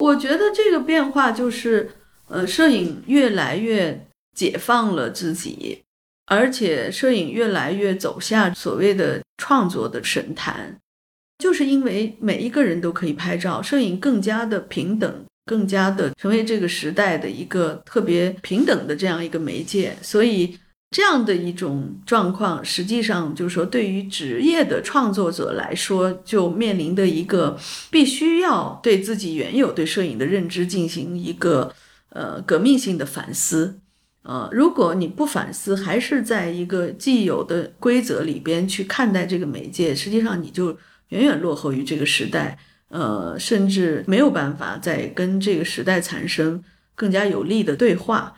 我觉得这个变化就是摄影越来越解放了自己，而且摄影越来越走下所谓的创作的神坛，就是因为每一个人都可以拍照，摄影更加的平等，更加的成为这个时代的一个特别平等的这样一个媒介。所以这样的一种状况，实际上就是说对于职业的创作者来说，就面临的一个必须要对自己原有对摄影的认知进行一个革命性的反思。如果你不反思，还是在一个既有的规则里边去看待这个媒介，实际上你就远远落后于这个时代，甚至没有办法再跟这个时代产生更加有力的对话。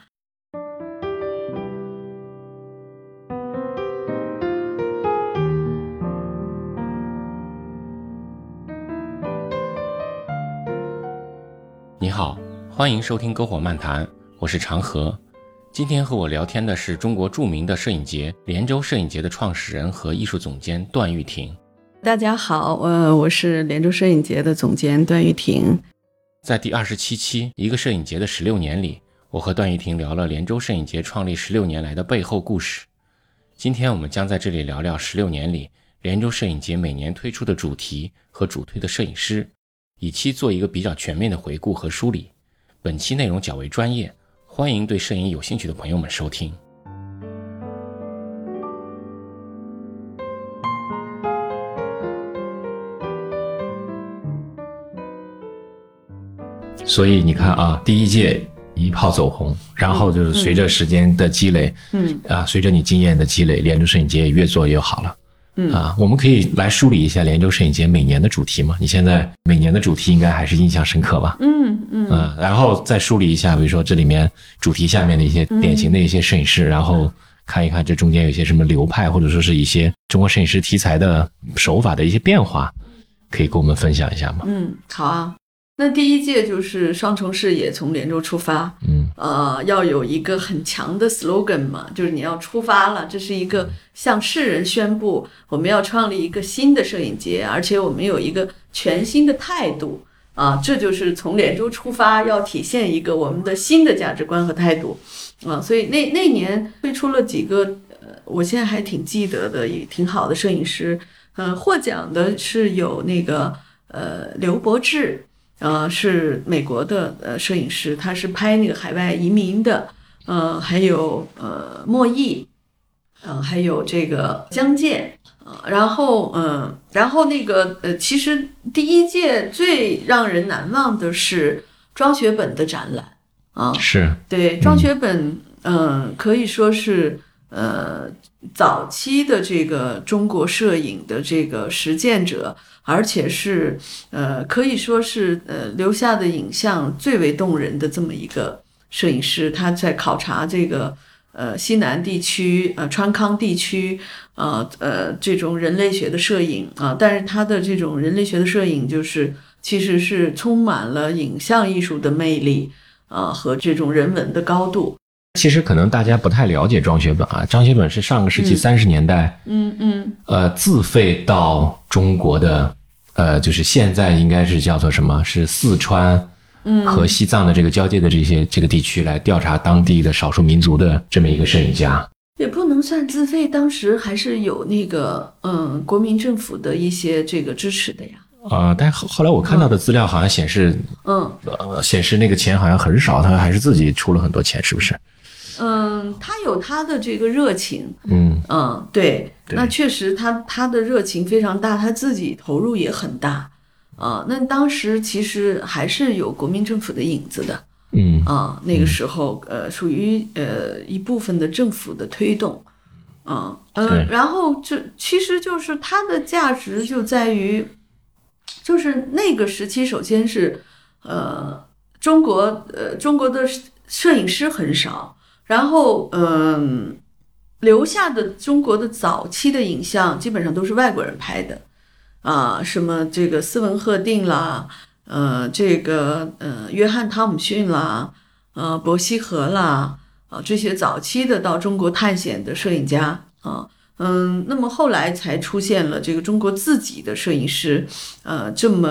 你好，欢迎收听篝火漫谈，我是长河。今天和我聊天的是中国著名的摄影节连州摄影节的创始人和艺术总监段玉婷。 大家好，我是连州摄影节的总监段玉婷。 在第27期一个摄影节的16年里，我和段玉婷聊了连州摄影节创立16年来的背后故事。今天我们将在这里聊聊16年里连州摄影节每年推出的主题和主推的摄影师，以期做一个比较全面的回顾和梳理。本期内容较为专业，欢迎对摄影有兴趣的朋友们收听。 所以你看啊，第一届一炮走红，然后就是随着时间的积累，随着你经验的积累，连州摄影节也越做越好了。我们可以来梳理一下连州摄影节每年的主题吗？你现在每年的主题应该还是印象深刻吧？然后再梳理一下，比如说这里面主题下面的一些典型的一些摄影师，然后看一看这中间有一些什么流派，或者说是一些中国摄影师题材的手法的一些变化，可以跟我们分享一下吗？ 好啊。那第一届就是双重视野，从连州出发，要有一个很强的 slogan 嘛，就是你要出发了，这是一个向世人宣布我们要创立一个新的摄影节，而且我们有一个全新的态度这就是从连州出发，要体现一个我们的新的价值观和态度所以那年推出了几个我现在还挺记得的也挺好的摄影师，获奖的是有那个刘伯志。是美国的摄影师，他是拍那个海外移民的，还有莫毅，还有这个江健，然后那个其实第一届最让人难忘的是庄学本的展览是对庄学本，可以说是早期的这个中国摄影的这个实践者。而且是可以说是留下的影像最为动人的这么一个摄影师。他在考察这个西南地区川康地区这种人类学的摄影但是他的这种人类学的摄影就是其实是充满了影像艺术的魅力和这种人文的高度。 其实可能大家不太了解庄学本庄学本是上个世纪30年代自费到中国的就是现在应该是叫做什么，是四川和西藏的这个交界的这个地区来调查当地的少数民族的这么一个摄影家。 也不能算自费，当时还是有那个国民政府的一些这个支持的呀。 但后来我看到的资料好像显示显示那个钱好像很少，他还是自己出了很多钱，是不是？ 他有他的这个热情，对，那确实他的热情非常大，他自己投入也很大，那当时其实还是有国民政府的影子的，那个时候属于一部分的政府的推动，然后这其实就是它的价值就在于，就是那个时期首先是中国的摄影师很少。然后留下的中国的早期的影像基本上都是外国人拍的什么这个斯文赫定啦这个约翰汤姆逊啦伯希和啦这些早期的到中国探险的摄影家那么后来才出现了这个中国自己的摄影师这么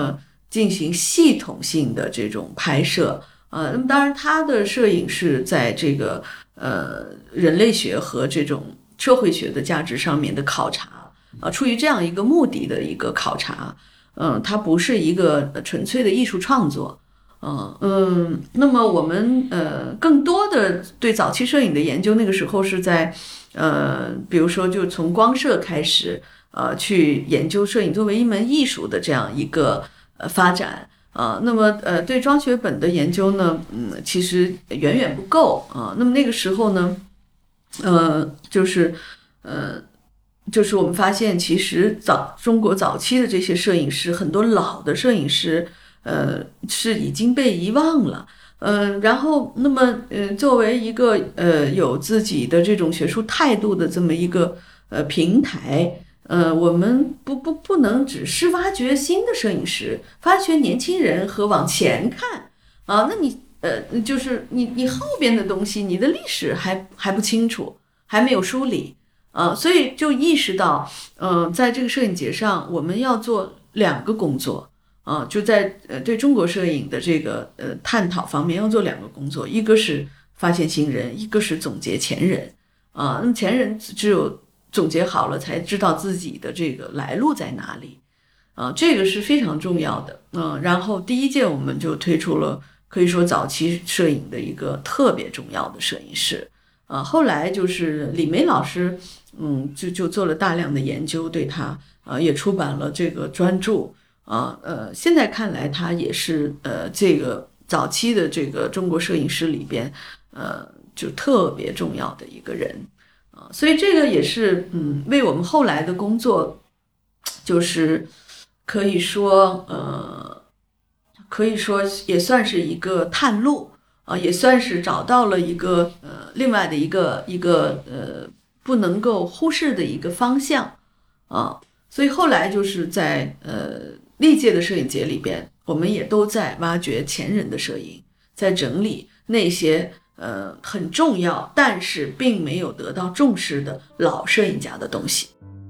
进行系统性的这种拍摄。那么当然他的摄影是在这个人类学和这种社会学的价值上面的考察，出于这样一个目的的一个考察，它不是一个纯粹的艺术创作。那么我们更多的对早期摄影的研究，那个时候是在比如说就从光摄开始，去研究摄影作为一门艺术的这样一个发展。那么对庄学本的研究呢，其实远远不够啊。那么那个时候呢，就是我们发现，其实中国早期的这些摄影师，很多老的摄影师，是已经被遗忘了。然后那么作为一个有自己的这种学术态度的这么一个平台。我们不能只是挖掘新的摄影师，发掘年轻人和往前看啊。那你就是你后边的东西，你的历史还不清楚，还没有梳理啊，所以就意识到，在这个摄影节上，我们要做2个工作啊，就在对中国摄影的这个探讨方面要做2个工作，一个是发现新人，一个是总结前人啊。那么前人只有总结好了，才知道自己的这个来路在哪里，这个是非常重要的。然后第1届我们就推出了可以说早期摄影的一个特别重要的摄影师，后来就是李梅老师，就做了大量的研究，对他也出版了这个专著现在看来他也是这个早期的这个中国摄影师里边就特别重要的一个人。所以这个也是为我们后来的工作，就是可以说也算是一个探路也算是找到了一个另外的一个不能够忽视的一个方向所以后来就是在历届的摄影节里边，我们也都在挖掘前人的摄影，在整理那些很重要但是并没有得到重视的老摄影家的东西。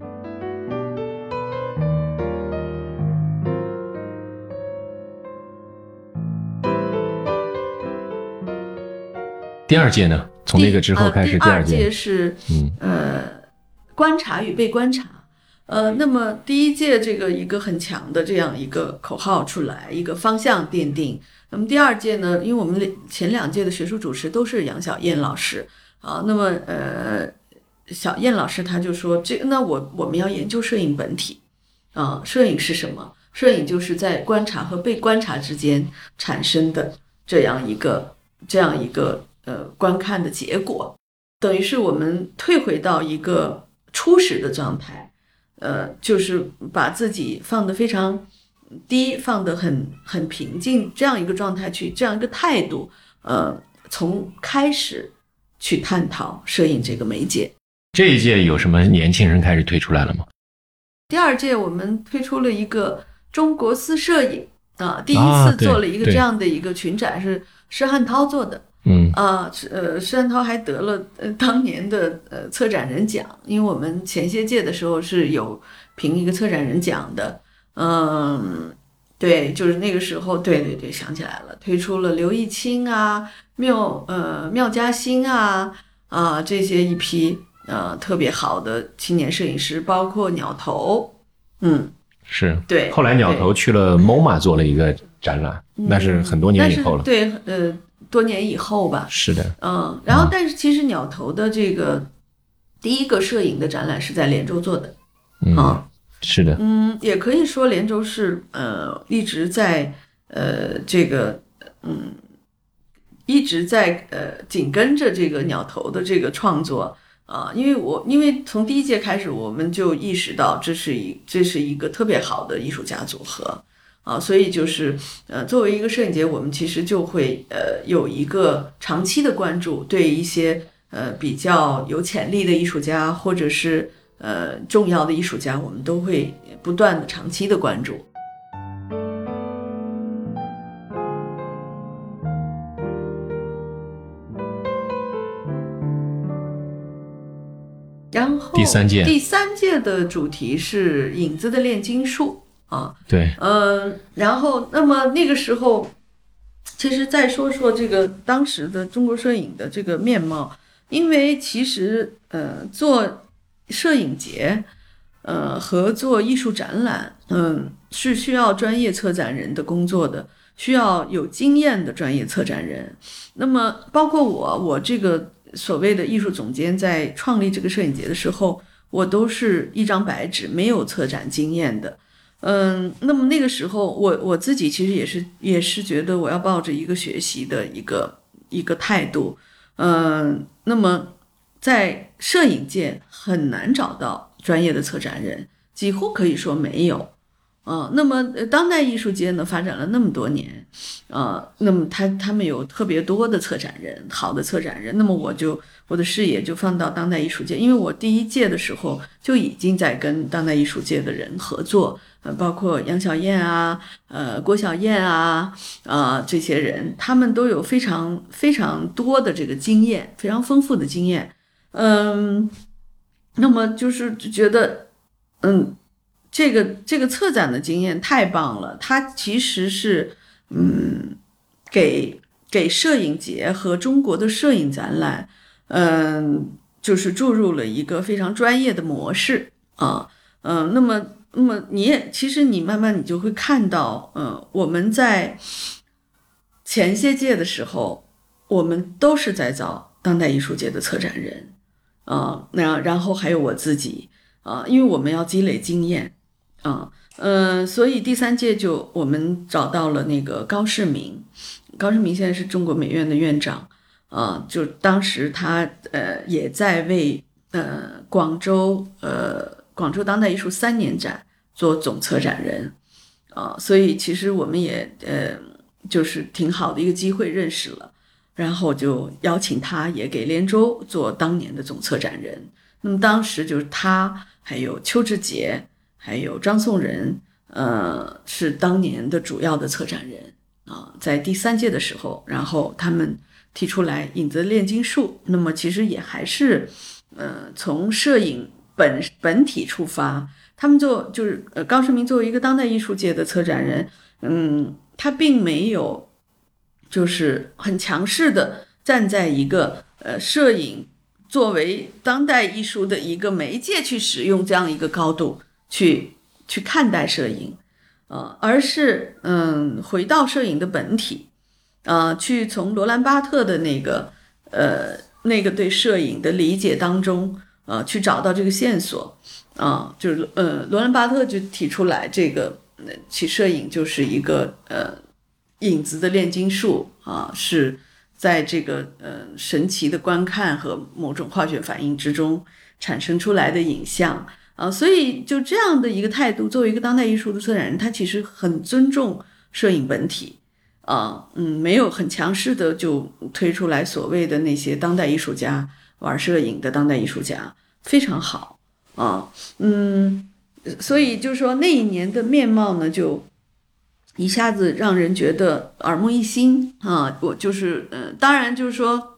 第2届呢？从那个之后开始，第2 届是观察与被观察。那么第1届这个一个很强的这样一个口号出来，一个方向奠定。那么第2届呢，因为我们前2届的学术主持都是杨晓燕老师那么小燕老师他就说那我们要研究摄影本体摄影是什么？摄影就是在观察和被观察之间产生的这样一个观看的结果，等于是我们退回到一个初始的状态，就是把自己放得非常低，放得很平静，这样一个状态去，这样一个态度，从开始去探讨摄影这个媒介。 这一届有什么年轻人开始推出来了吗？ 第2届我们推出了一个中国私摄影第1次做了一个这样的一个群展，是施汉涛做的。施汉涛还得了当年的策展人奖，因为我们前些届的时候是有评一个策展人奖的。对，就是那个时候，对，想起来了，推出了刘义清缪嘉欣这些一批特别好的青年摄影师，包括鸟头。 是， 对。 后来鸟头去了 MoMA 做了一个展览，那是很多年以后了。 对，多年以后吧。 是的。 然后但是其实鸟头的这个第1个摄影的展览是在连州做的。 是的。 也可以说连州是一直在这个一直在紧跟着这个鸟头的这个创作因为从第1届开始我们就意识到这是一个特别好的艺术家组合所以就是作为一个摄影节，我们其实就会有一个长期的关注，对一些比较有潜力的艺术家或者是重要的艺术家，我们都会不断的长期的关注。然后第三届的主题是影子的炼金术啊。 对， 然后那么那个时候，其实再说说这个当时的中国摄影的这个面貌，因为其实做摄影节，和做艺术展览，是需要专业策展人的工作的，需要有经验的专业策展人。那么包括我这个所谓的艺术总监，在创立这个摄影节的时候，我都是一张白纸，没有策展经验的。那么那个时候我自己其实也是觉得我要抱着一个学习的一个态度。那么在摄影界很难找到专业的策展人，几乎可以说没有。那么当代艺术界呢发展了那么多年，那么他们有特别多的策展人，好的策展人。那么我的视野就放到当代艺术界，因为我第一届的时候就已经在跟当代艺术界的人合作，包括杨晓燕啊，郭晓燕啊，这些人，他们都有非常非常多的这个经验，非常丰富的经验。那么就是觉得，这个策展的经验太棒了，它其实是给摄影节和中国的摄影展览，就是注入了一个非常专业的模式啊。那么其实你慢慢你就会看到，我们在前些届的时候，我们都是在找当代艺术界的策展人然后还有我自己因为我们要积累经验所以第3届我们找到了那个高世明现在是中国美院的院长就当时他也在为广州当代艺术3年展做总策展人所以其实我们也就是挺好的一个机会认识了，然后就邀请他也给连州做当年的总策展人。那么当时就是他还有邱志杰还有张颂仁是当年的主要的策展人在第3届的时候，然后他们提出来影子炼金术，那么其实也还是从摄影本体出发，他们就是高世明作为一个当代艺术界的策展人，他并没有就是很强势的站在一个摄影作为当代艺术的一个媒介去使用这样一个高度去看待摄影而是回到摄影的本体去从罗兰巴特的那个对摄影的理解当中去找到这个线索就是罗兰巴特就提出来这个其摄影就是一个影子的炼金术是在这个神奇的观看和某种化学反应之中产生出来的影像所以就这样的一个态度，作为一个当代艺术的策展人，他其实很尊重摄影本体没有很强势的就推出来所谓的那些当代艺术家玩摄影的当代艺术家，非常好所以就是说那一年的面貌呢，就一下子让人觉得耳目一新我就是当然就是说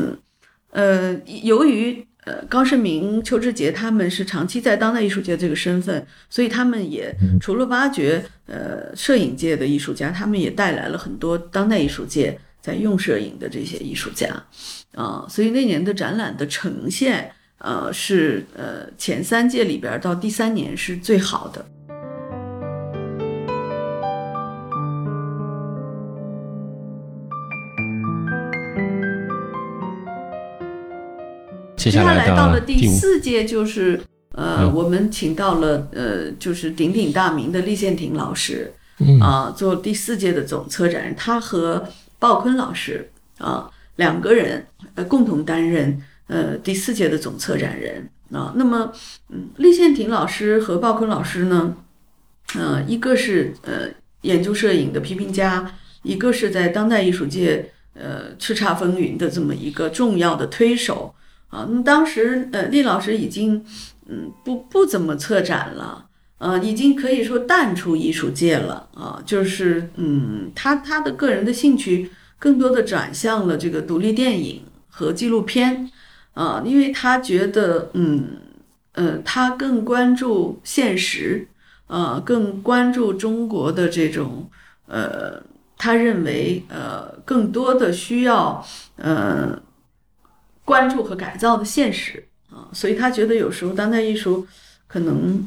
由于高世明、邱志杰他们是长期在当代艺术界这个身份，所以他们也除了挖掘摄影界的艺术家，他们也带来了很多当代艺术界在用摄影的这些艺术家所以那年的展览的呈现是前3届里边到第3年是最好的。接下来到了第4届，就是我们请到了就是鼎鼎大名的厉宪廷老师做第4届的总策展人，他和鲍昆老师2个人共同担任第4届的总策展人那么厉宪廷老师和鲍昆老师呢一个是研究摄影的批评家，一个是在当代艺术界叱咤风云的这么一个重要的推手那么当时厉老师已经不怎么策展了已经可以说淡出艺术界了就是他的个人的兴趣更多的转向了这个独立电影和纪录片因为他觉得他更关注现实更关注中国的这种他认为更多的需要关注和改造的现实所以他觉得有时候当代艺术可能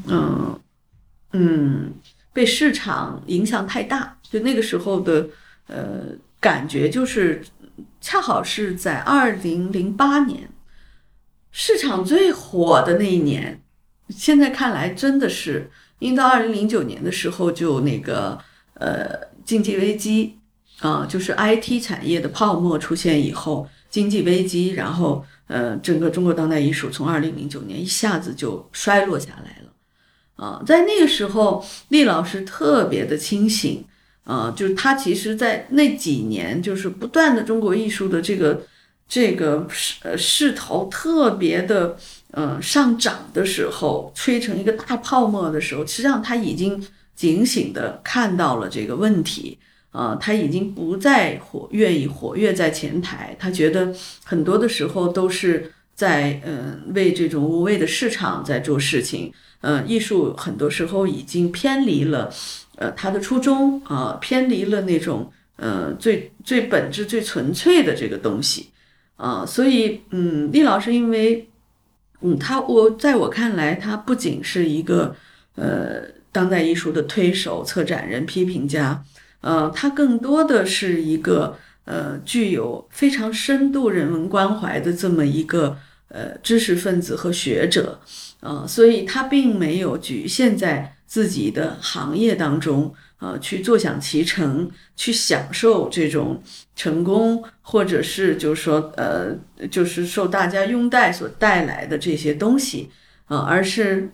被市场影响太大，就那个时候的感觉就是恰好是在2008年市场最火的那一年，现在看来真的是，因为到2009年的时候就那个经济危机就是 IT 产业的泡沫出现以后，经济危机，然后整个中国当代艺术从2009年一下子就衰落下来了在那个时候厉老师特别的清醒就是他其实在那几年就是不断的中国艺术的这个势头特别的上涨的时候，吹成一个大泡沫的时候，实际上他已经警醒的看到了这个问题他已经不再愿意活跃在前台，他觉得很多的时候都是在为这种无谓的市场在做事情艺术很多时候已经偏离了他的初衷偏离了那种最本质最纯粹的这个东西所以厉老师因为在我看来他不仅是一个当代艺术的推手、策展人、批评家他更多的是一个具有非常深度人文关怀的这么一个知识分子和学者所以他并没有局限在自己的行业当中去坐享其成，去享受这种成功，或者是就是说就是受大家拥戴所带来的这些东西而是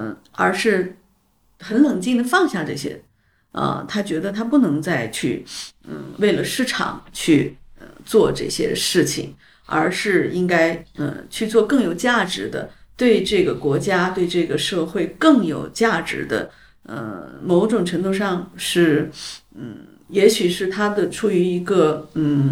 很冷静的放下这些他觉得他不能再去为了市场去做这些事情，而是应该去做更有价值的，对这个国家对这个社会更有价值的某种程度上是也许是他的出于一个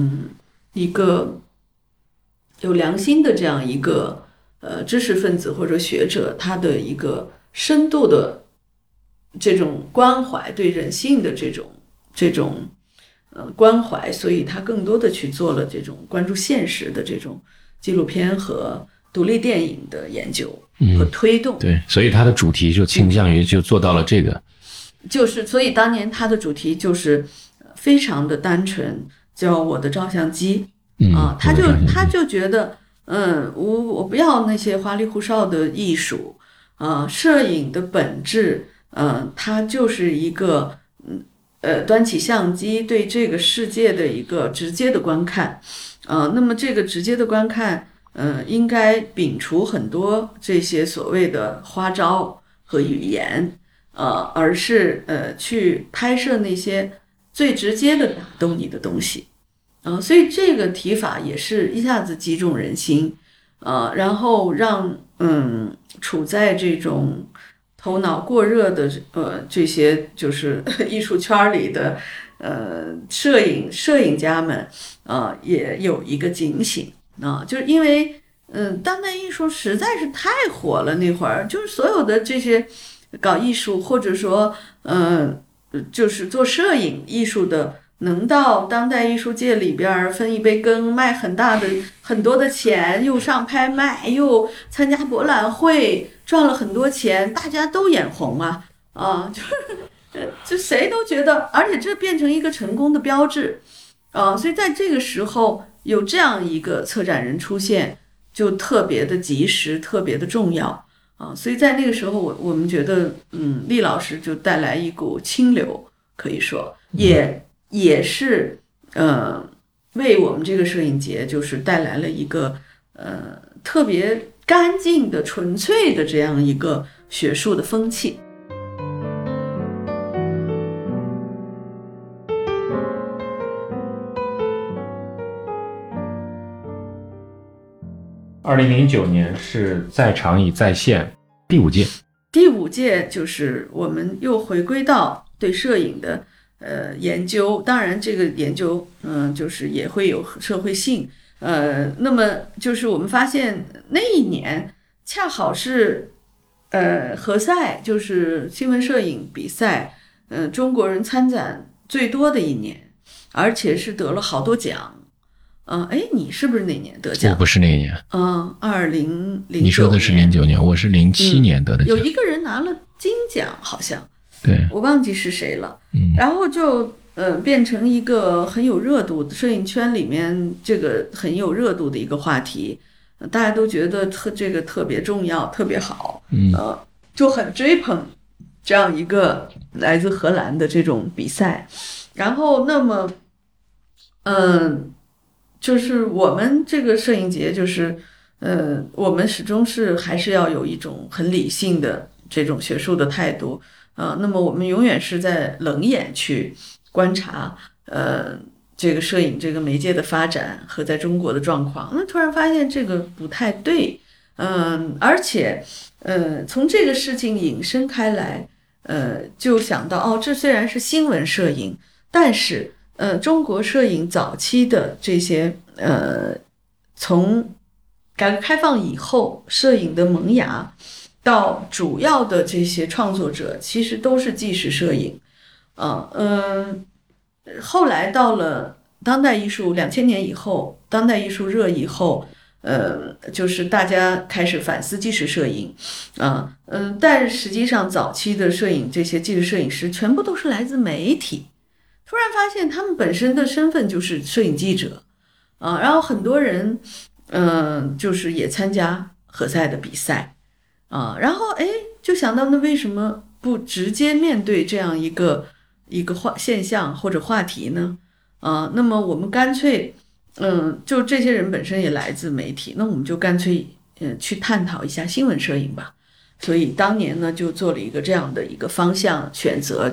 有良心的这样一个知识分子或者学者，他的一个深度的这种关怀，对人性的这种关怀，所以他更多的去做了这种关注现实的这种纪录片和独立电影的研究和推动对，所以他的主题就倾向于就做到了这个就是所以当年他的主题就是非常的单纯，叫我的照相机他就觉得我不要那些花里胡哨的艺术摄影的本质它就是一个端起相机对这个世界的一个直接的观看那么这个直接的观看应该摒除很多这些所谓的花招和语言而是去拍摄那些最直接的打动你的东西所以这个提法也是一下子击中人心然后让处在这种头脑过热的这些就是艺术圈里的摄影家们也有一个警醒就是因为当代艺术实在是太火了，那会儿就是所有的这些搞艺术或者说就是做摄影艺术的能到当代艺术界里边分一杯羹，卖很多的钱，又上拍卖，又参加博览会，赚了很多钱，大家都眼红就谁都觉得，而且这变成一个成功的标志所以在这个时候有这样一个策展人出现，就特别的及时，特别的重要所以在那个时候我们觉得厉老师就带来一股清流，可以说也是为我们这个摄影节就是带来了一个特别干净的纯粹的这样一个学术的风气。 2009年是在场已在线第5届。 第5届就是我们又回归到对摄影的研究，当然这个研究就是也会有社会性那么就是我们发现那一年恰好是何塞就是新闻摄影比赛，中国人参展最多的一年，而且是得了好多奖。你是不是那年得奖？ 我不是那一年。 2009 你说的是09年，我是07年得的奖。 有一个人拿了金奖，好像， 对， 我忘记是谁了。然后就变成一个很有热度的摄影圈里面这个很有热度的一个话题，大家都觉得这个特别重要，特别好，就很追捧这样一个来自荷兰的这种比赛。然后那么就是我们这个摄影节就是我们始终是还是要有一种很理性的这种学术的态度，那么我们永远是在冷眼去观察这个摄影这个媒介的发展和在中国的状况。那突然发现这个不太对，而且从这个事情引申开来，就想到这虽然是新闻摄影，但是中国摄影早期的这些从改革开放以后摄影的萌芽到主要的这些创作者其实都是纪实摄影。后来到了当代艺术2000年以后，当代艺术热以后，就是大家开始反思纪实摄影，但实际上早期的摄影这些纪实摄影师全部都是来自媒体，突然发现他们本身的身份就是摄影记者，然后很多人就是也参加何塞的比赛，然后就想到那为什么不直接面对这样一个现象或者话题呢？那么我们干脆就这些人本身也来自媒体，那我们就干脆去探讨一下新闻摄影吧。所以当年呢就做了一个这样的一个方向选择，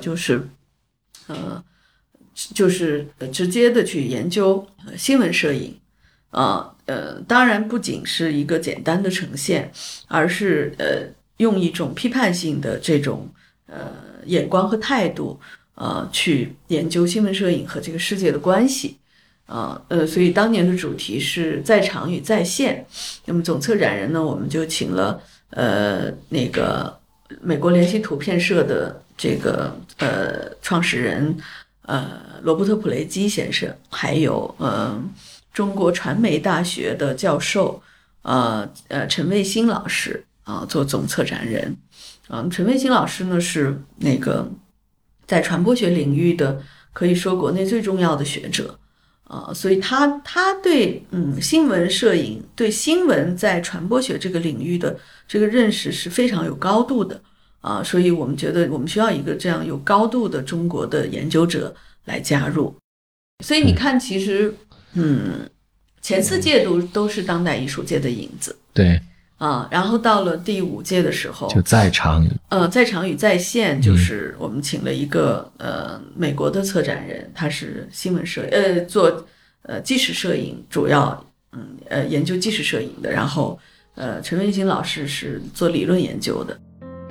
就是直接的去研究新闻摄影。当然不仅是一个简单的呈现，而是用一种批判性的这种眼光和态度去研究新闻摄影和这个世界的关系。所以当年的主题是在场与在线。那么总策展人呢，我们就请了那个美国联系图片社的这个创始人罗伯特普雷基先生，还有中国传媒大学的教授陈卫星老师做总策展人。陈卫星老师呢是那个在传播学领域的可以说国内最重要的学者，所以他对新闻摄影对新闻在传播学这个领域的这个认识是非常有高度的所以我们觉得我们需要一个这样有高度的中国的研究者来加入。所以你看其实前4届都是当代艺术界的影子， 对然后到了第5届的时候就在场与在线，就是我们请了一个美国的策展人，他是新闻摄做纪实摄影，主要研究纪实摄影的，然后陈卫星老师是做理论研究的。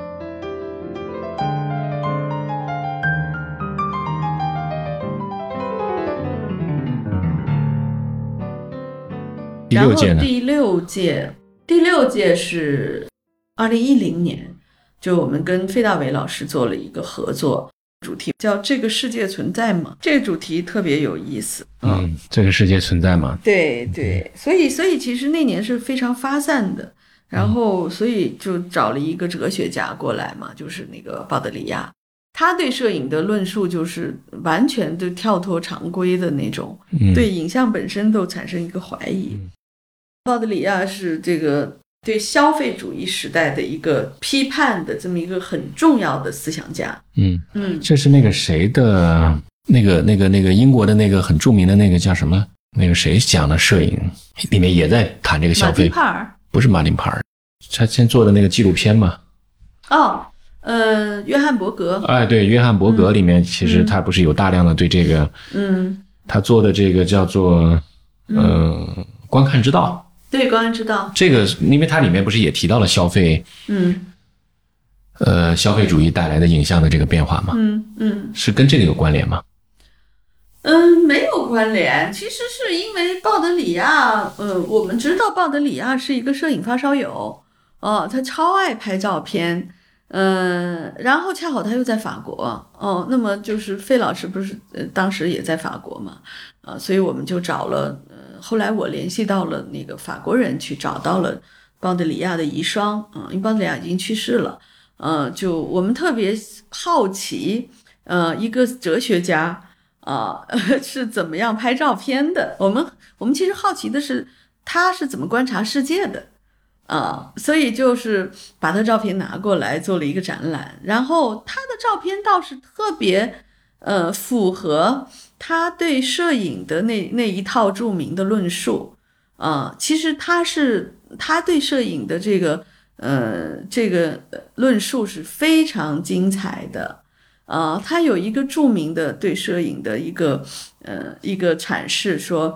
然后第六届是2010年，就我们跟费大伟老师做了一个合作，主题叫这个世界存在吗？这个主题特别有意思。 这个世界存在吗？ 对对，所以其实那年是非常发散的，然后所以就找了一个哲学家过来嘛，就是那个鲍德里亚，他对摄影的论述就是完全就跳脱常规的那种，对影像本身都产生一个怀疑。鲍德里亚是这个对消费主义时代的一个批判的这么一个很重要的思想家。 这是那个谁的那个英国的那个很著名的那个叫什么？那个谁讲的摄影里面也在谈这个消费。 马丁帕尔？不是马丁帕尔，他先做的那个纪录片嘛。 约翰伯格。 对，约翰伯格里面其实他不是有大量的对这个他做的这个叫做观看之道。 对，观看之道。 这个因为它里面不是也提到了消费消费主义带来的影像的这个变化吗？是跟这个有关联吗？ 没有关联，其实是因为鲍德里亚我们知道鲍德里亚是一个摄影发烧友他超爱拍照片。然后恰好他又在法国那么就是费老师不是当时也在法国嘛所以我们就找了后来我联系到了那个法国人去找到了邦德里亚的遗孀因为邦德里亚已经去世了就我们特别好奇一个哲学家是怎么样拍照片的，我们其实好奇的是他是怎么观察世界的所以就是把他照片拿过来做了一个展览，然后他的照片倒是特别符合他对摄影的那一套著名的论述其实他对摄影的这个论述是非常精彩的他有一个著名的对摄影的一个阐释说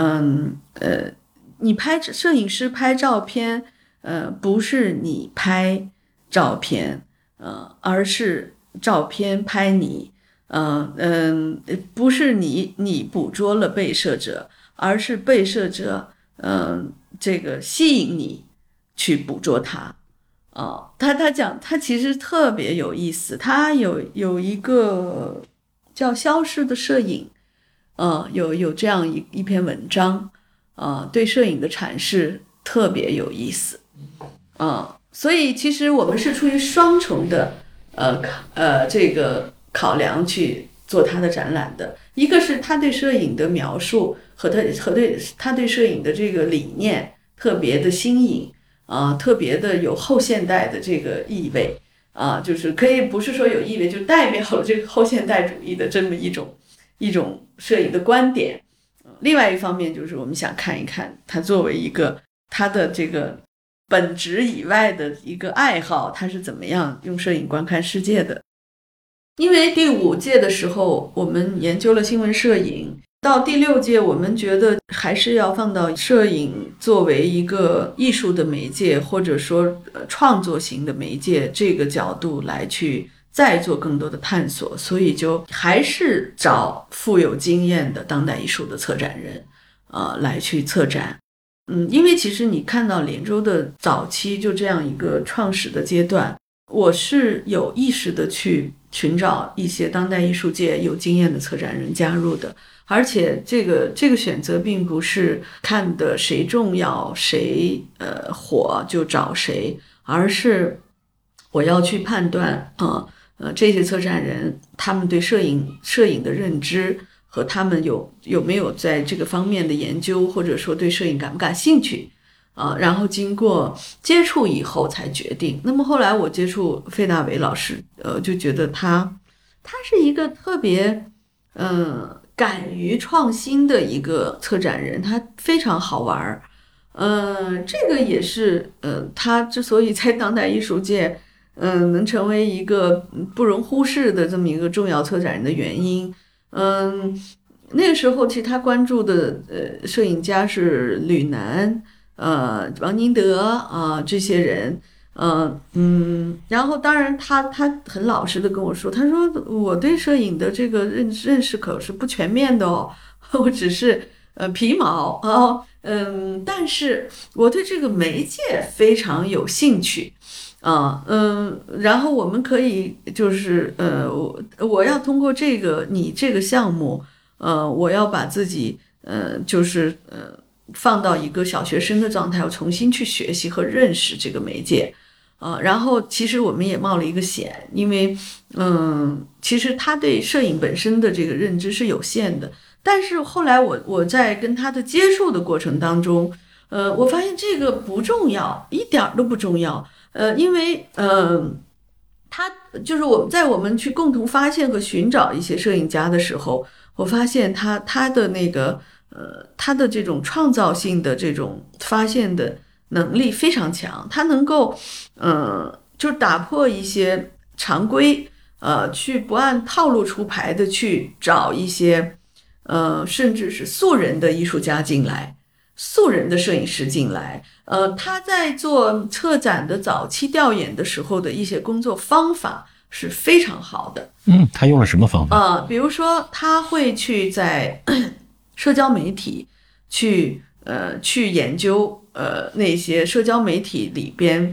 你摄影师拍照片不是你拍照片而是照片拍你不是你捕捉了被摄者，而是被摄者这个吸引你去捕捉它他讲他其实特别有意思，他有一个叫消失的摄影有这样一篇文章对摄影的阐释特别有意思所以其实我们是出于双重的这个考量去做他的展览的，一个是他对摄影的描述和他对摄影的这个理念特別的新颖特別的有后现代的这个意味就是可以不是说有意味，就代表了这个后现代主义的这么一种摄影的观点。另外一方面就是我们想看一看他作为一个他的这个本职以外的一个爱好，他是怎么样用摄影观看世界的。因为第5届的时候我们研究了新闻摄影，到第6届我们觉得还是要放到摄影作为一个艺术的媒介，或者说创作型的媒介这个角度来去再做更多的探索，所以就还是找富有经验的当代艺术的策展人来去策展。因为其实你看到连州的早期就这样一个创始的阶段，我是有意识的去寻找一些当代艺术界有经验的策展人加入的，而且这个选择并不是看的谁重要谁火就找谁，而是我要去判断这些策展人他们对摄影的认知和他们有没有在这个方面的研究，或者说对摄影感不感兴趣然后经过接触以后才决定。那么后来我接触费大伟老师就觉得他是一个特别敢于创新的一个策展人，他非常好玩这个也是他之所以在当代艺术界能成为一个不容忽视的这么一个重要策展人的原因。那个时候其实他关注的摄影家是吕南王宁德这些人然后当然他很老实的跟我说，他说我对摄影的这个认识可是不全面的我只是皮毛但是我对这个媒介非常有兴趣然后我们可以就是我要通过你这个项目我要把自己就是放到一个小学生的状态，我重新去学习和认识这个媒介然后其实我们也冒了一个险，因为其实他对摄影本身的这个认知是有限的，但是后来我在跟他的接触的过程当中我发现这个不重要，一点都不重要因为他就是我们去共同发现和寻找一些摄影家的时候，我发现他的那个他的这种创造性的这种发现的能力非常强，他能够就打破一些常规去不按套路出牌的去找一些甚至是素人的艺术家进来，素人的摄影师进来他在做策展的早期调研的时候的一些工作方法是非常好的。 他用了什么方法比如说他会去在社交媒体去研究那些社交媒体里边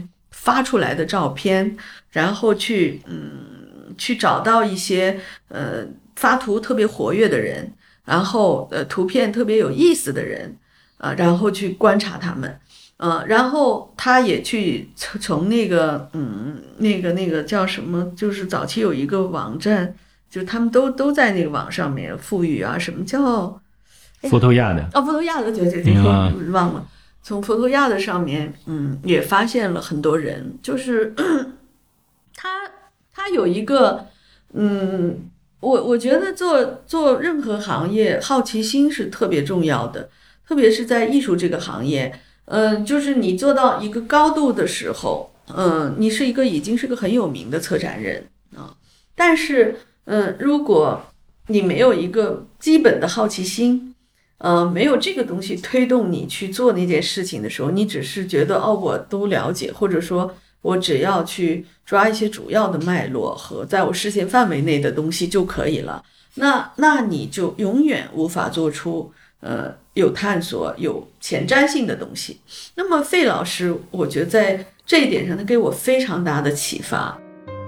发出来的照片，然后去找到一些发图特别活跃的人，然后图片特别有意思的人，然后去观察他们。然后他也去从那个叫什么，就是早期有一个网站，就是他们都在那个网上面富裕啊，什么叫佛头亚的佛头亚的，对，忘了。从佛头亚的上面，也发现了很多人，就是他有一个，我觉得做任何行业，好奇心是特别重要的，特别是在艺术这个行业。就是你做到一个高度的时候，你是已经是个很有名的策展人啊。但是，如果你没有一个基本的好奇心，没有这个东西推动你去做那件事情的时候，你只是觉得我都了解，或者说我只要去抓一些主要的脉络和在我视线范围内的东西就可以了。那你就永远无法做出有探索、有前瞻性的东西。那么费老师，我觉得在这一点上，他给我非常大的启发。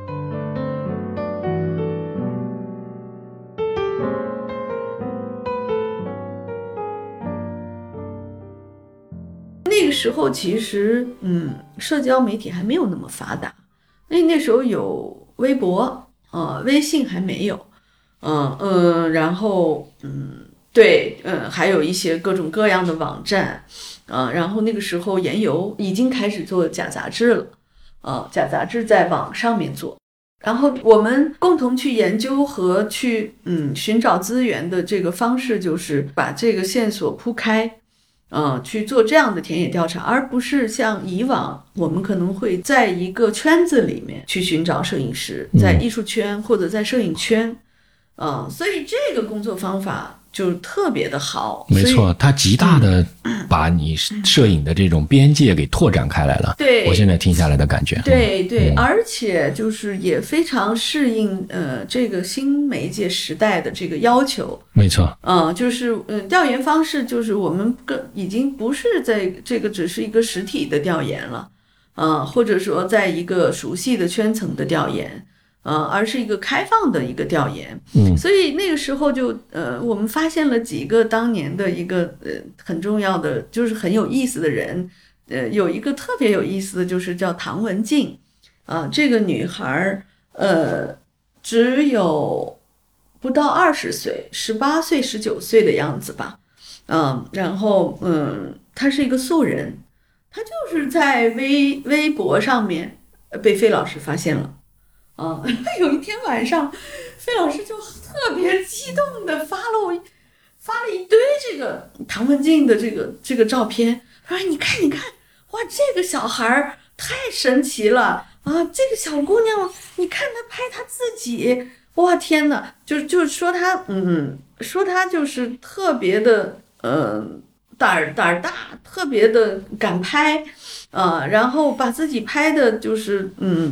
那个时候其实，社交媒体还没有那么发达，那时候有微博，微信还没有，然后对，还有一些各种各样的网站，然后那个时候研游已经开始做假杂志了，假杂志在网上面做，然后我们共同去研究和去寻找资源的这个方式，就是把这个线索铺开，去做这样的田野调查，而不是像以往我们可能会在一个圈子里面去寻找摄影师，在艺术圈或者在摄影圈，所以这个工作方法就特别的好。 没错，它极大的把你摄影的这种边界给拓展开来了。 对， 我现在听下来的感觉。 对，而且就是也非常适应这个新媒介时代的这个要求。 没错， 就是调研方式就是我们已经不是在这个只是一个实体的调研了，或者说在一个熟悉的圈层的调研。而是一个开放的一个调研，所以那个时候就我们发现了几个当年的一个很重要的，就是很有意思的人，有一个特别有意思的就是叫唐文静，这个女孩只有不到20岁，18岁19岁的样子吧，然后她是一个素人，她就是在微博上面被费老师发现了。有一天晚上，费老师就特别激动的发了一堆这个唐文静的这个照片，说你看，哇，这个小孩太神奇了啊！这个小姑娘，你看她拍她自己，哇天哪！就是说她，说她就是特别的，胆儿大，特别的敢拍，然后把自己拍的就是，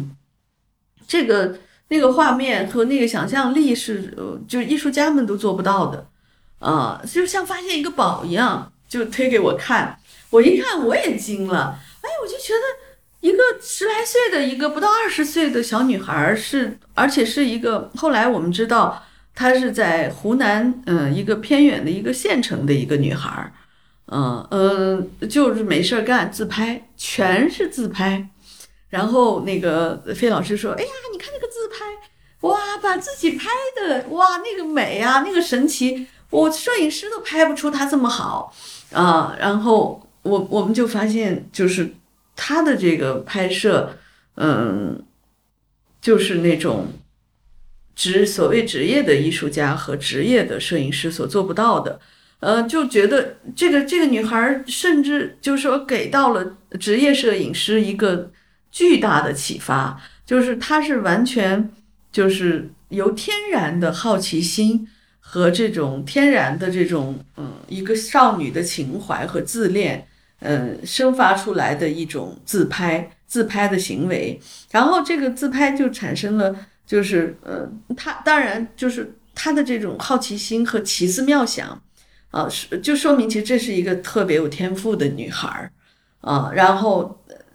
那个画面和那个想象力是，就艺术家们都做不到的，就像发现一个宝一样，就推给我看，我一看我也惊了，我就觉得一个10来岁的一个不到20岁的小女孩而且是一个，后来我们知道她是在湖南，一个偏远的一个县城的一个女孩，就是没事干自拍，全是自拍。然后那个费老师说，哎呀，你看那个自拍，哇，把自己拍的，哇，那个美啊，那个神奇，我摄影师都拍不出他这么好然后我们就发现，就是他的这个拍摄，就是那种所谓职业的艺术家和职业的摄影师所做不到的。就觉得这个女孩甚至就是说给到了职业摄影师一个巨大的启发，就是她是完全就是由天然的好奇心和这种天然的这种一个少女的情怀和自恋生发出来的一种自拍的行为，然后这个自拍就产生了就是她当然就是她的这种好奇心和奇思妙想就说明其实这是一个特别有天赋的女孩然后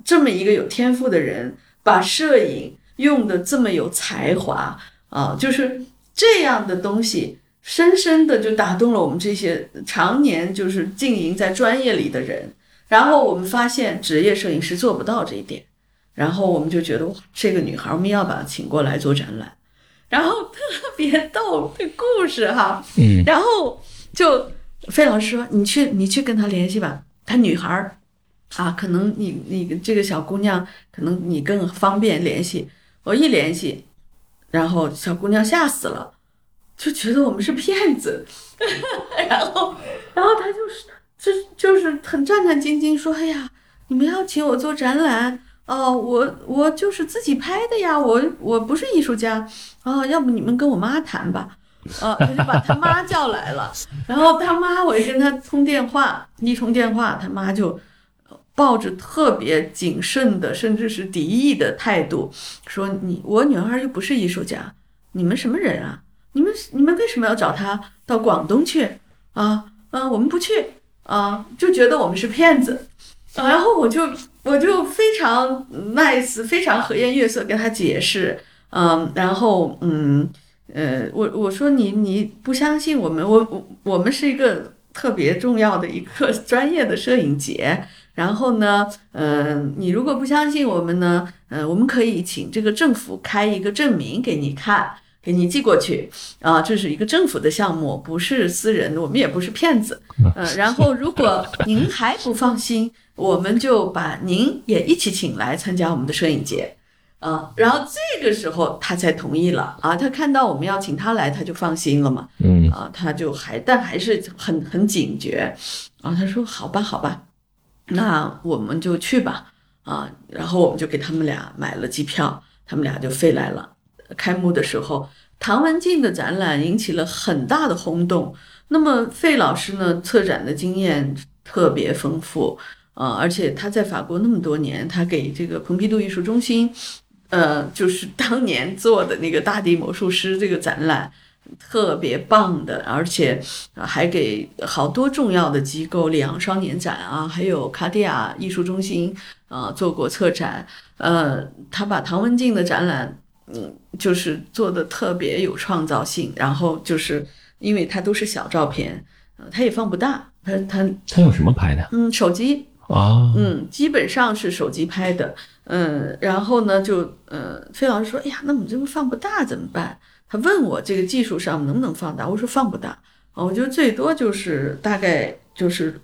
这么一个有天赋的人，把摄影用的这么有才华啊，就是这样的东西，深深的就打动了我们这些常年就是经营在专业里的人。然后我们发现职业摄影师做不到这一点，然后我们就觉得哇，这个女孩我们要把她请过来做展览，然后特别逗的故事哈，然后就费老师说你去跟她联系吧，她女孩啊，可能你这个小姑娘可能你更方便联系。我一联系，然后小姑娘吓死了，就觉得我们是骗子，然后她就是很战战兢兢说，哎呀，你们要请我做展览哦，我就是自己拍的呀，我不是艺术家啊，要不你们跟我妈谈吧。他就把他妈叫来了，然后他妈我一跟他通电话，他妈就抱着特别谨慎的甚至是敌意的态度说，我女儿又不是艺术家，你们什么人啊，你们为什么要找她到广东去啊？我们不去啊，就觉得我们是骗子。然后我就非常 nice 非常和颜悦色跟他解释，然后我说你不相信我们，我们是一个特别重要的一个专业的摄影节，然后呢你如果不相信我们呢，我们可以请这个政府开一个证明给你看，给你寄过去啊，这是一个政府的项目，不是私人的，我们也不是骗子。然后如果您还不放心，我们就把您也一起请来参加我们的摄影节。然后这个时候他才同意了啊，他看到我们要请他来，他就放心了嘛。他就但还是很警觉啊。他说好吧，那我们就去吧啊。然后我们就给他们俩买了机票，他们俩就飞来了。开幕的时候，唐文镜的展览引起了很大的轰动。那么费老师呢，策展的经验特别丰富而且他在法国那么多年，他给这个蓬皮杜艺术中心就是当年做的那个大地魔术师这个展览特别棒的，而且还给好多重要的机构，里昂双年展啊，还有卡地亚艺术中心做过策展。他把唐文镜的展览就是做的特别有创造性，然后就是因为它都是小照片，它也放不大， 他用什么拍的？ 手机基本上是手机拍的。然后呢就费老师说，哎呀，那我们这个放不大怎么办？他问我这个技术上能不能放大，我说放不大我觉得最多就是大概就是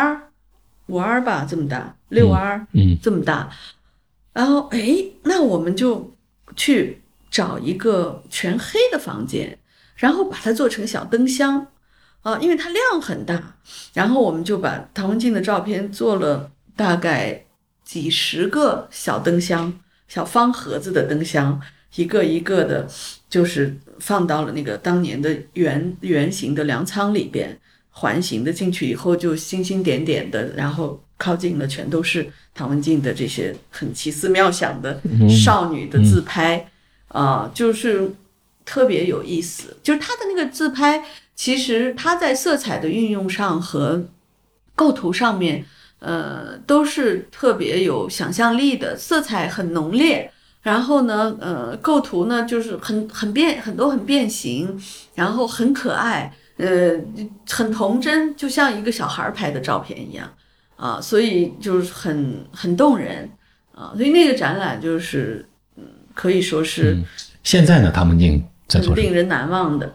5R 吧，这么大，6R 这么大。然后那我们就去找一个全黑的房间，然后把它做成小灯箱因为它量很大，然后我们就把唐文镜的照片做了大概几十个小灯箱，小方盒子的灯箱，一个一个的就是放到了那个当年的圆形的粮仓里边，环形的进去以后就星星点点的，然后靠近了全都是唐文镜的这些很奇思妙想的少女的自拍就是特别有意思。就是他的那个自拍，其实他在色彩的运用上和构图上面都是特别有想象力的，色彩很浓烈，然后呢构图呢就是很多很变形，然后很可爱，很童真，就像一个小孩拍的照片一样所以就是很动人所以那个展览就是可以说是现在呢，唐文镜在做什么？ 令人难忘的。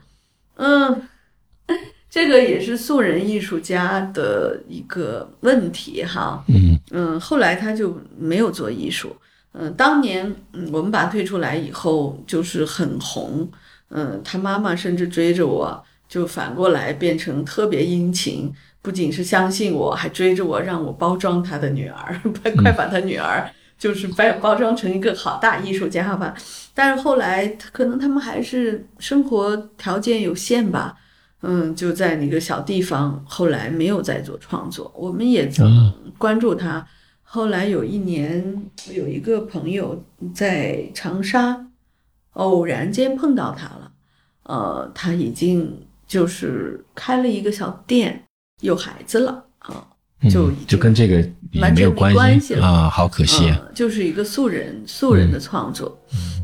这个也是素人艺术家的一个问题哈。后来他就没有做艺术。当年我们把他推出来以后就是很红。他妈妈甚至追着我，就反过来变成特别殷勤，不仅是相信我，还追着我让我包装他的女儿，快把他女儿就是包装成一个好大艺术家吧。但是后来可能他们还是生活条件有限吧。就在那个小地方，后来没有再做创作。我们也关注他。后来有一年，有一个朋友在长沙偶然间碰到他了。他已经就是开了一个小店，有孩子了就跟这个也没有关系了啊，好可惜啊， 就是一个素人的创作。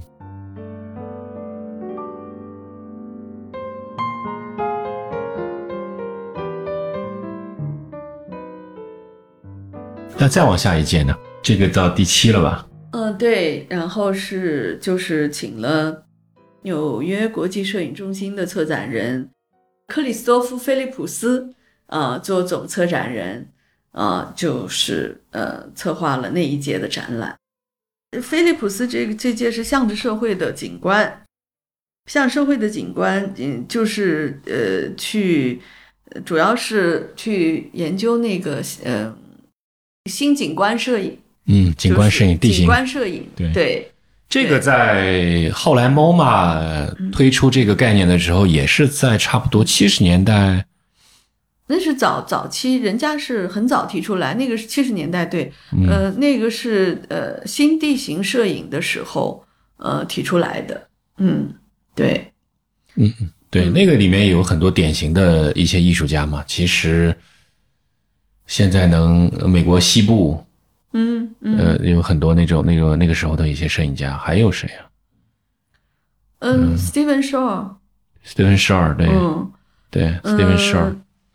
那再往下一届呢？这个到第7了吧？ 对，然后就是请了纽约国际摄影中心的策展人克里斯多夫·菲利普斯做总策展人就是策划了那一届的展览。菲利普斯这届是向着社会的景观，向社会的景观，就是主要是去研究那个新景观摄影。 景观摄影、地形景观摄影，对， 这个在后来 MoMA 推出这个概念的时候，也是在差不多70年代。 那是早期，人家是很早提出来，那个是70年代，对，那个是新地形摄影的时候提出来的，对， 对，那个里面有很多典型的一些艺术家嘛，其实现在美国西部。有很多那个时候的一些摄影家，还有谁啊 ？Stephen Shore， 对，Stephen Shore，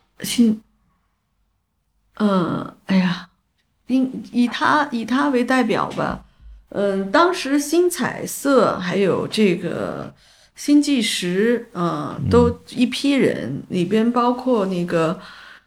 哎呀，以他为代表吧。当时新彩色还有这个新纪实，都一批人，里边包括那个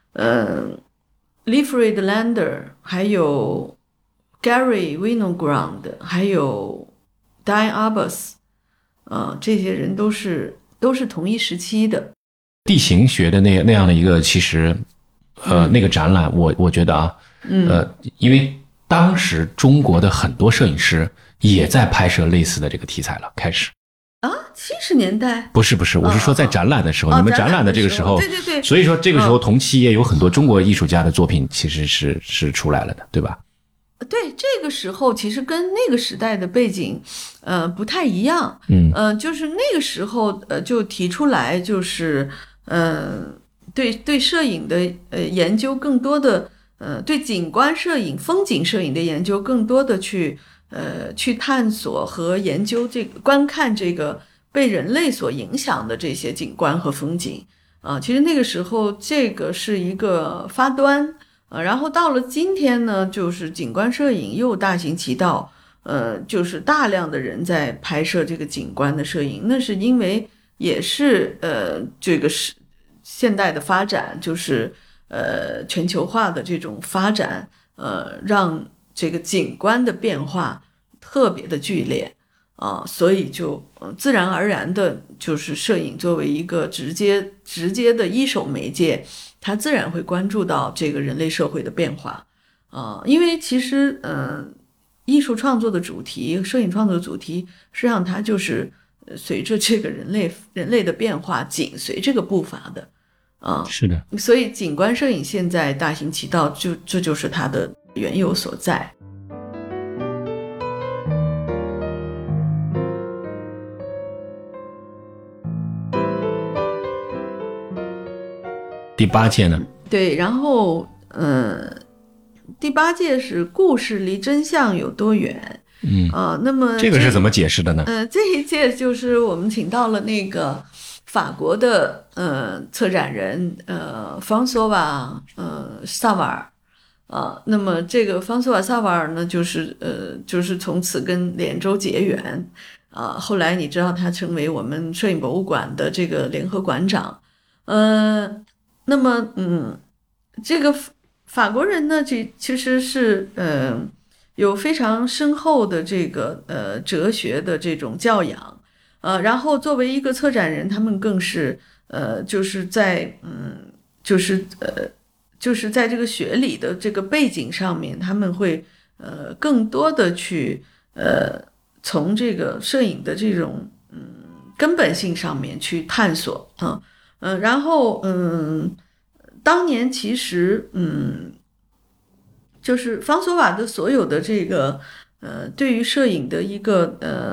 Leifrid Lander， 还有Gary Winogrand， 还有 Diane Arbus， 这些人都是同一时期的。 地形学的那样的一个，其实那个展览，我觉得因为当时中国的很多摄影师也在拍摄类似的这个题材了，开始。 70年代？ 不是，我是说在展览的时候，你们展览的这个时候， 对， 所以说这个时候同期也有很多中国艺术家的作品，其实是出来了的，对吧？ 对，这个时候其实跟那个时代的背景，不太一样。就是那个时候，就提出来，就是对摄影的研究更多的，对景观摄影、风景摄影的研究更多的去探索和研究观看这个被人类所影响的这些景观和风景。其实那个时候这个是一个发端。然后到了今天呢，就是景观摄影又大行其道，就是大量的人在拍摄这个景观的摄影，那是因为也是这个是现代的发展，就是全球化的这种发展，让这个景观的变化特别的剧烈所以就自然而然的，就是摄影作为一个直接的一手媒介，它自然会关注到这个人类社会的变化因为其实艺术创作的主题、摄影创作的主题，实际上它就是随着这个人类的变化紧随这个步伐的是的。 所以景观摄影现在大行其道，这就是它的缘由所在。 第8届呢？ 对，然后第8届是故事离真相有多远？那么这个是怎么解释的呢？ 这一届就是我们请到了那个法国的策展人方索瓦萨瓦尔那么这个方索瓦萨瓦尔呢，就是从此跟连州结缘后来你知道他成为我们摄影博物馆的这个联合馆长那么这个法国人呢，其实是有非常深厚的这个哲学的这种教养然后作为一个策展人，他们更是就是在就是在这个学理的这个背景上面，他们会更多的去从这个摄影的这种根本性上面去探索然后当年其实就是方索瓦的所有的这个对于摄影的一个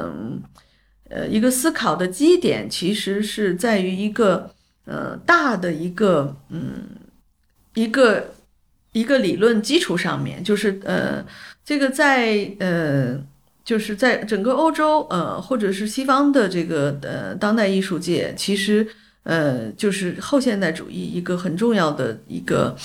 思考的基点，其实是在于一个大的一个一个理论基础上面，就是这个就是在整个欧洲或者是西方的这个当代艺术界，其实就是后现代主义一个很重要的一个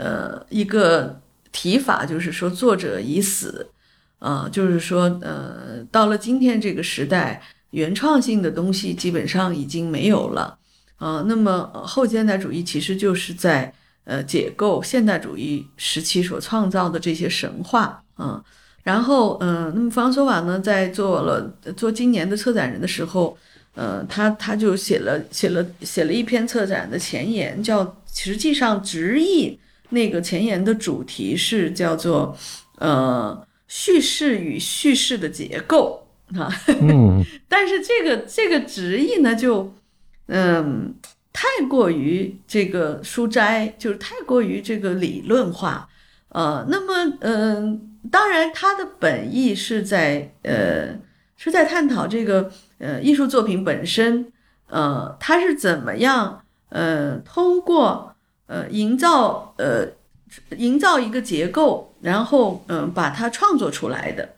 提法，就是说作者已死，就是说到了今天这个时代，原创性的东西基本上已经没有了，那么后现代主义其实就是在解构现代主义时期所创造的这些神话，然后那么弗朗索瓦呢，在做今年的策展人的时候，他就写了一篇策展的前言，实际上直译那个前言的主题是叫做叙事与叙事的结构啊，但是这个直译呢就太过于这个书斋，就是太过于这个理论化，那么当然它的本意是在探讨这个艺术作品本身，它是怎么样通过营造一个结构，然后把它创作出来的，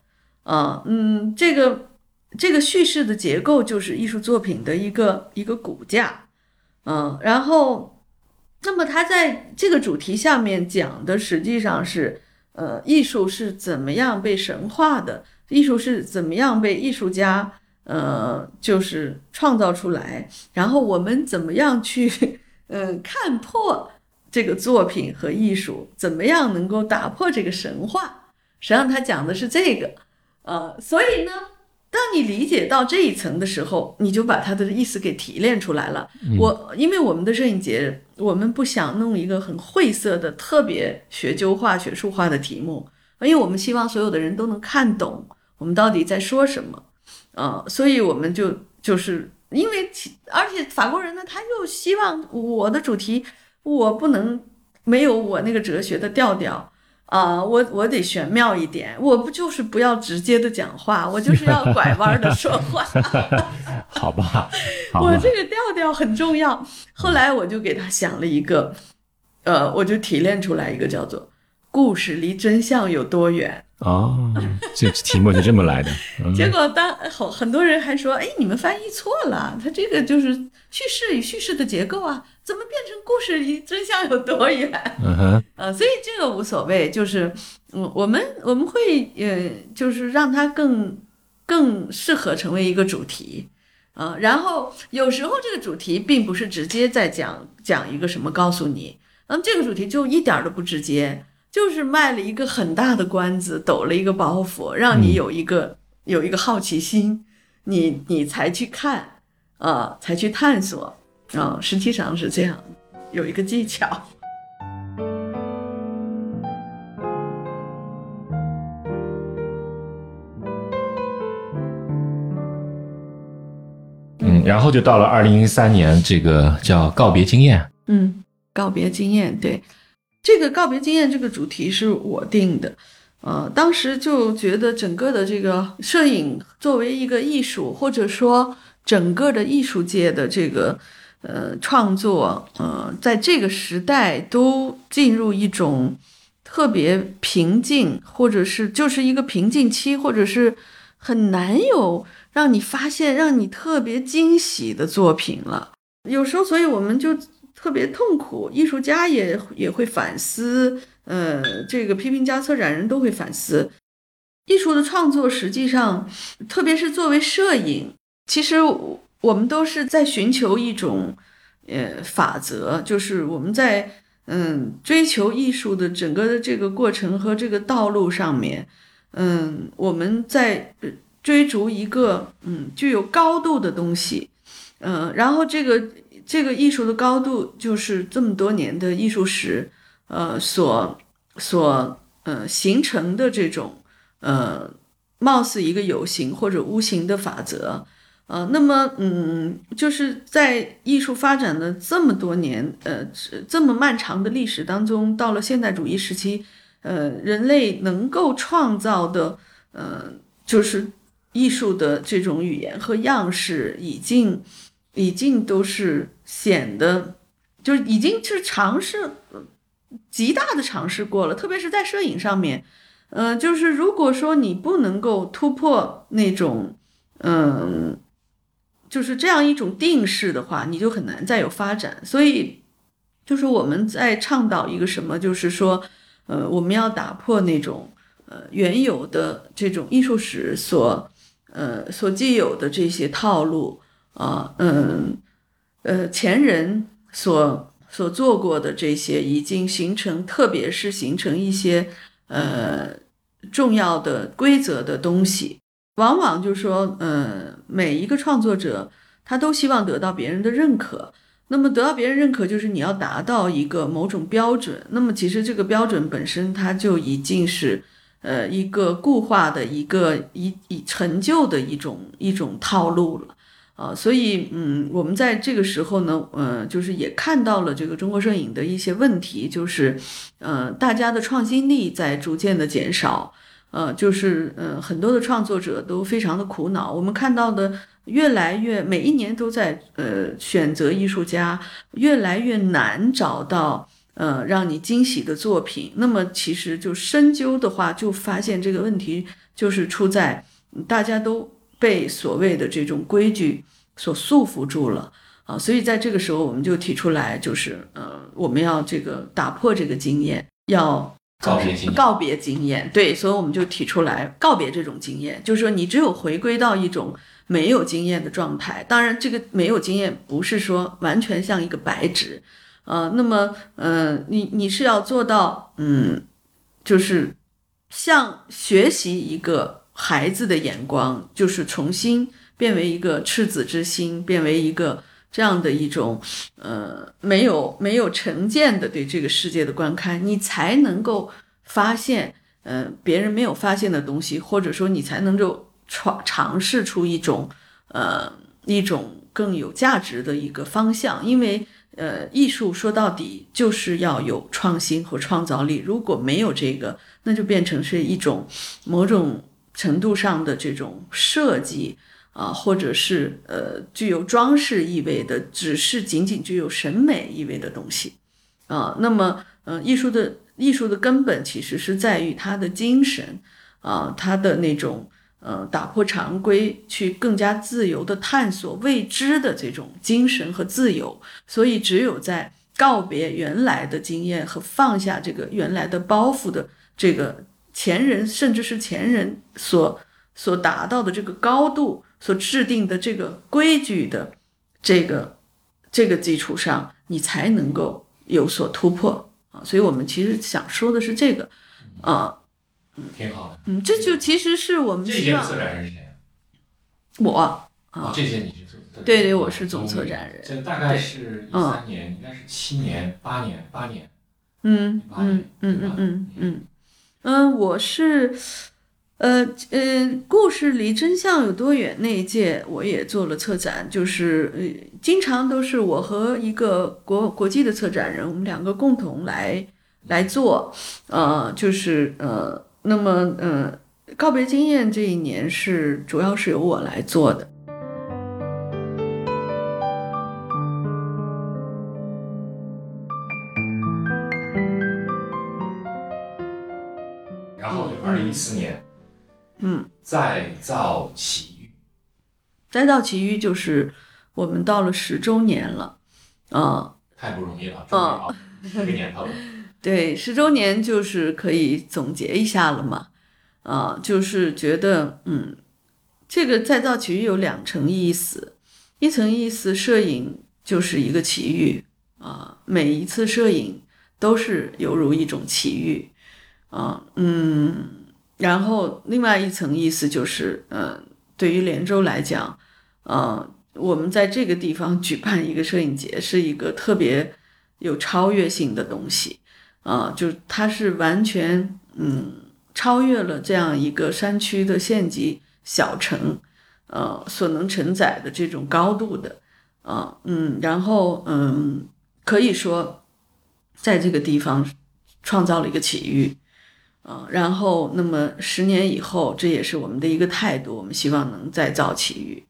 这个叙事的结构就是艺术作品的一个骨架，然后那么它在这个主题下面讲的实际上是艺术是怎么样被神化的，艺术是怎么样被艺术家就是创造出来，然后我们怎么样去看破这个作品和艺术，怎么样能够打破这个神话，实际上他讲的是这个，所以呢当你理解到这一层的时候，你就把他的意思给提炼出来了。因为我们的摄影节，我们不想弄一个很晦涩的、特别学究化、学术化的题目，因为我们希望所有的人都能看懂我们到底在说什么。所以我们就是因为而且法国人呢，他又希望我的主题我不能没有我那个哲学的调调。我得玄妙一点，我不要直接的讲话，我就是要拐弯的说话。 好吧， 我这个调调很重要。后来我就给他想了一个，我就提炼出来一个叫做“故事离真相有多远”。 这题目就这么来的。 结果很多人还说，你们翻译错了，他这个就是叙事与叙事的结构啊，怎么变成故事离真相有多远？所以这个无所谓，就是我们会就是让它更适合成为一个主题，然后有时候这个主题并不是直接在讲一个什么告诉你，这个主题就一点都不直接，就是卖了一个很大的关子，抖了一个包袱，让你有一个好奇心，你才去看，才去探索，实际上是这样，有一个技巧。 然后就到了2013年，这个叫告别经验。 告别经验，对，这个告别经验这个主题是我定的，当时就觉得整个的这个摄影作为一个艺术，或者说整个的艺术界的这个创作，在这个时代都进入一种特别平静，或者是就是一个瓶颈期，或者是很难有让你发现让你特别惊喜的作品了。有时候所以我们就特别痛苦，艺术家也会反思，这个批评家、策展人都会反思。艺术的创作实际上，特别是作为摄影，其实我们都是在寻求一种法则，就是我们在追求艺术的整个的这个过程和这个道路上面，我们在追逐一个具有高度的东西，然后这个艺术的高度就是这么多年的艺术史所形成的这种貌似一个有形或者无形的法则。那么就是在艺术发展的这么多年这么漫长的历史当中，到了现代主义时期，人类能够创造的就是艺术的这种语言和样式已经都是显得就已经是尝试极大的尝试过了，特别是在摄影上面，就是如果说你不能够突破那种，就是这样一种定式的话，你就很难再有发展。所以，就是我们在倡导一个什么，就是说，我们要打破那种原有的这种艺术史所既有的这些套路啊，前人所做过的这些已经形成，特别是形成一些重要的规则的东西。往往就是说，每一个创作者他都希望得到别人的认可。那么得到别人认可，就是你要达到一个某种标准。那么其实这个标准本身，它就已经是一个固化的一个已陈旧的一种套路了。所以我们在这个时候呢，就是也看到了这个中国摄影的一些问题，就是大家的创新力在逐渐的减少。就是很多的创作者都非常的苦恼。我们看到的越来越，每一年都在选择艺术家，越来越难找到让你惊喜的作品。那么其实就深究的话，就发现这个问题就是出在大家都被所谓的这种规矩所束缚住了啊。所以在这个时候，我们就提出来，就是我们要这个打破这个经验，要告别经验，对，所以我们就提出来告别这种经验，就是说你只有回归到一种没有经验的状态。当然，这个没有经验不是说完全像一个白纸，那么你是要做到就是像学习一个孩子的眼光，就是重新变为一个赤子之心，变为一个这样的一种没有成见的对这个世界的观看，你才能够发现别人没有发现的东西，或者说你才能够尝试出一种更有价值的一个方向。因为艺术说到底就是要有创新和创造力，如果没有这个，那就变成是一种某种程度上的这种设计或者是具有装饰意味的，只是仅仅具有审美意味的东西那么艺术的根本其实是在于它的精神它的那种打破常规，去更加自由的探索未知的这种精神和自由。所以只有在告别原来的经验和放下这个原来的包袱的这个前人，甚至是前人所达到的这个高度，所制定的这个规矩的这个基础上，你才能够有所突破所以我们其实想说的是这个挺好的。 这就其实是我们希望。 这届策展人是谁？ 我这届你是策展人？ 对，我是总策展人。 这大概是13年，应该是7年、8年。 我是故事离真相有多远那一届我也做了策展，就是经常都是我和一个国际的策展人，我们两个共同来做就是那么告别经验这一年主要是由我来做的。 然后2014年再造奇遇。 再造奇遇就是我们到了10周年了太不容易了，终于1个年头了。 对，10周年就是可以总结一下了嘛就是觉得这个再造奇遇有2层意思。一层意思，摄影就是一个奇遇每一次摄影都是犹如一种奇遇然后另外一层意思就是对于连州来讲我们在这个地方举办一个摄影节是一个特别有超越性的东西就它是完全超越了这样一个山区的县级小城所能承载的这种高度的然后可以说在这个地方创造了一个奇遇然后那么10年以后，这也是我们的一个态度，我们希望能再造奇遇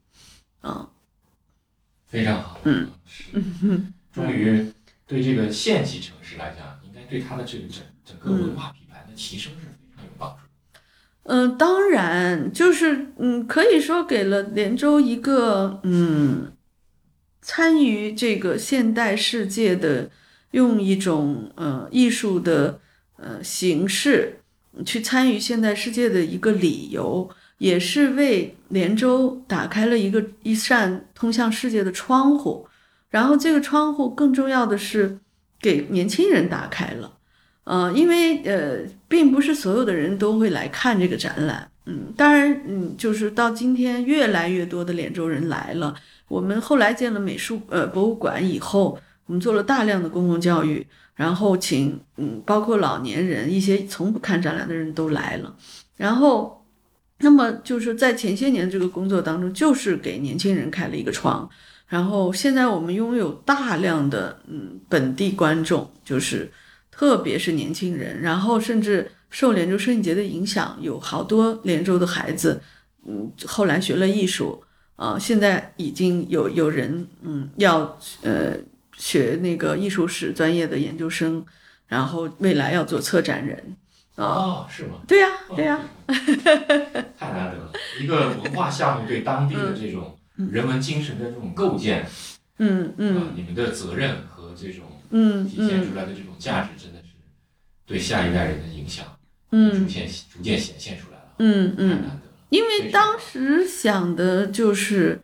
非常好终于对这个县级城市来讲，应该对它的这个整个文化品牌的提升是非常有帮助。 当然，就是可以说给了连州一个参与这个现代世界的，用一种艺术的形式去参与现代世界的一个理由，也是为连州打开了一扇通向世界的窗户。然后这个窗户更重要的是给年轻人打开了。因为并不是所有的人都会来看这个展览，当然，就是到今天越来越多的连州人来了。我们后来建了博物馆以后，我们做了大量的公共教育，然后请包括老年人，一些从不看展览的人都来了。然后，那么就是在前些年这个工作当中，就是给年轻人开了一个窗。然后现在我们拥有大量的本地观众，就是特别是年轻人，然后甚至受连州摄影节的影响，有好多连州的孩子后来学了艺术现在已经有人要学那个艺术史专业的研究生，然后未来要做策展人是吗？ 对呀对呀太难得了，一个文化项目对当地的这种人文精神的这种构建你们的责任和这种体现出来的这种价值，真的是对下一代人的影响逐渐显现出来了太难得了。 因为当时想的就是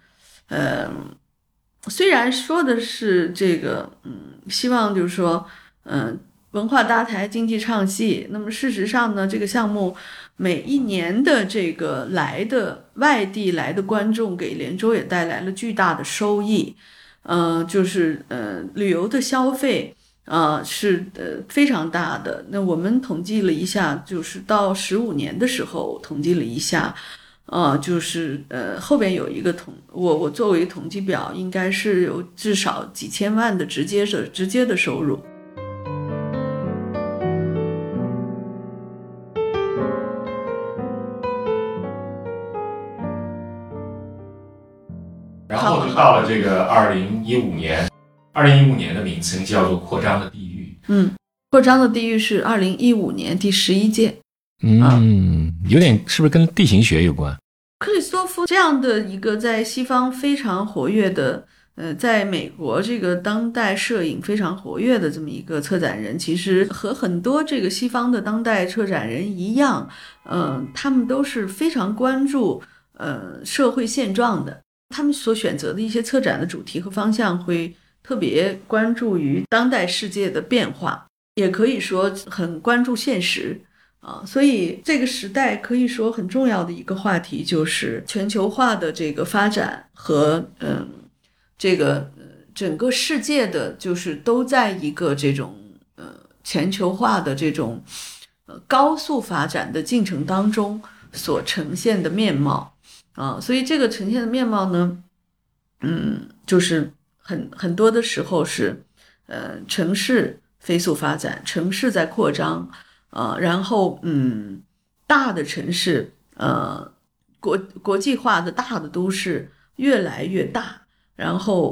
虽然说的是这个希望就是说文化搭台经济唱戏，那么事实上呢，这个项目每一年的这个外地来的观众给连州也带来了巨大的收益就是旅游的消费是非常大的。那我们统计了一下，就是到15年的时候统计了一下就是后边有一个我作为统计表，应该是有至少几千万的直接的收入。 然后就到了这个2015年的名称叫做扩张的地域。 扩张的地域是2015年第11届。 有点是不是跟地形学有关？ 克里斯多夫这样的一个在西方非常活跃的在美国这个当代摄影非常活跃的这么一个策展人，其实和很多这个西方的当代策展人一样他们都是非常关注社会现状的。他们所选择的一些策展的主题和方向会特别关注于当代世界的变化，也可以说很关注现实所以这个时代可以说很重要的一个话题就是全球化的这个发展和这个整个世界的就是都在一个这种全球化的这种高速发展的进程当中所呈现的面貌所以这个呈现的面貌呢就是很多的时候是城市飞速发展，城市在扩张然后大的城市国际化的大的都市越来越大，然后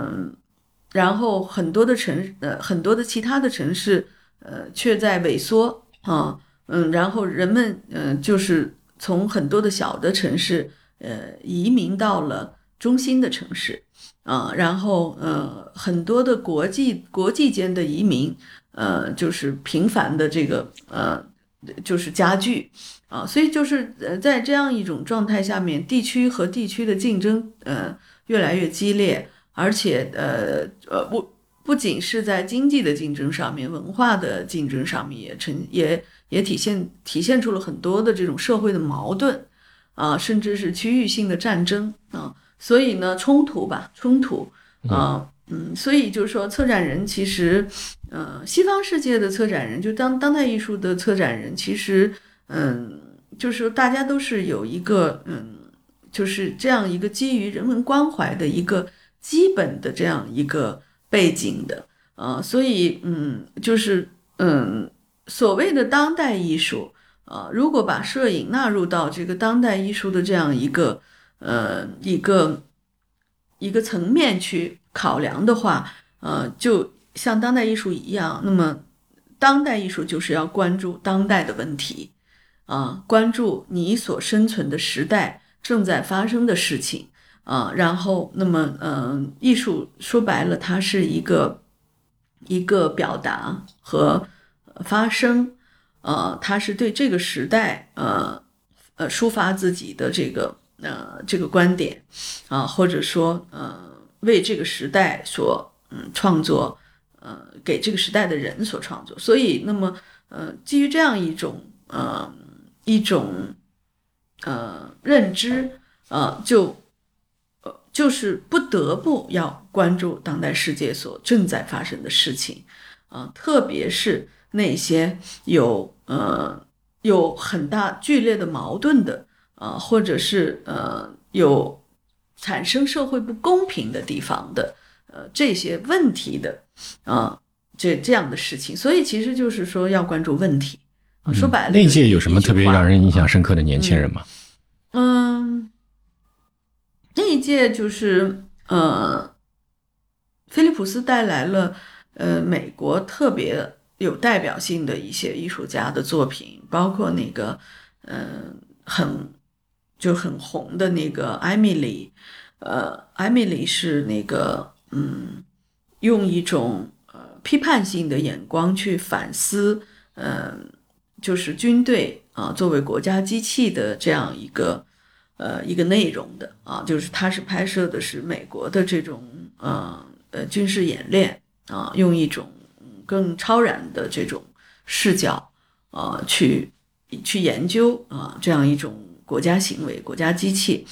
很多的其他的城市却在萎缩然后人们就是从很多的小的城市移民到了中心的城市然后很多的国际间的移民就是频繁的这个就是加剧所以就是在这样一种状态下面，地区和地区的竞争越来越激烈，而且不仅是在经济的竞争上面，文化的竞争上面也体现出了很多的这种社会的矛盾甚至是区域性的战争所以呢冲突所以就是说策展人其实西方世界的策展人就当代艺术的策展人其实就是说大家都是有一个就是这样一个基于人文关怀的一个基本的这样一个背景的所以就是所谓的当代艺术如果把摄影纳入到这个当代艺术的这样一个层面去考量的话就像当代艺术一样，那么当代艺术就是要关注当代的问题关注你所生存的时代正在发生的事情然后那么艺术说白了它是一个表达和发声它是对这个时代抒发自己的这个观点或者说为这个时代所创作给这个时代的人所创作，所以那么基于这样一种认知就是不得不要关注当代世界所正在发生的事情特别是那些有很大剧烈的矛盾的或者是有产生社会不公平的地方的这些问题的这样的事情，所以其实就是说要关注问题说白了那一届有什么特别让人印象深刻的年轻人吗？ 那一届就是菲利普斯带来了美国特别有代表性的一些艺术家的作品，包括那个很红的那个艾米丽艾米丽是那个用一种批判性的眼光去反思就是军队作为国家机器的这样一个内容的就是它是拍摄的是美国的这种军事演练用一种更超然的这种视角去研究这样一种国家行为国家机器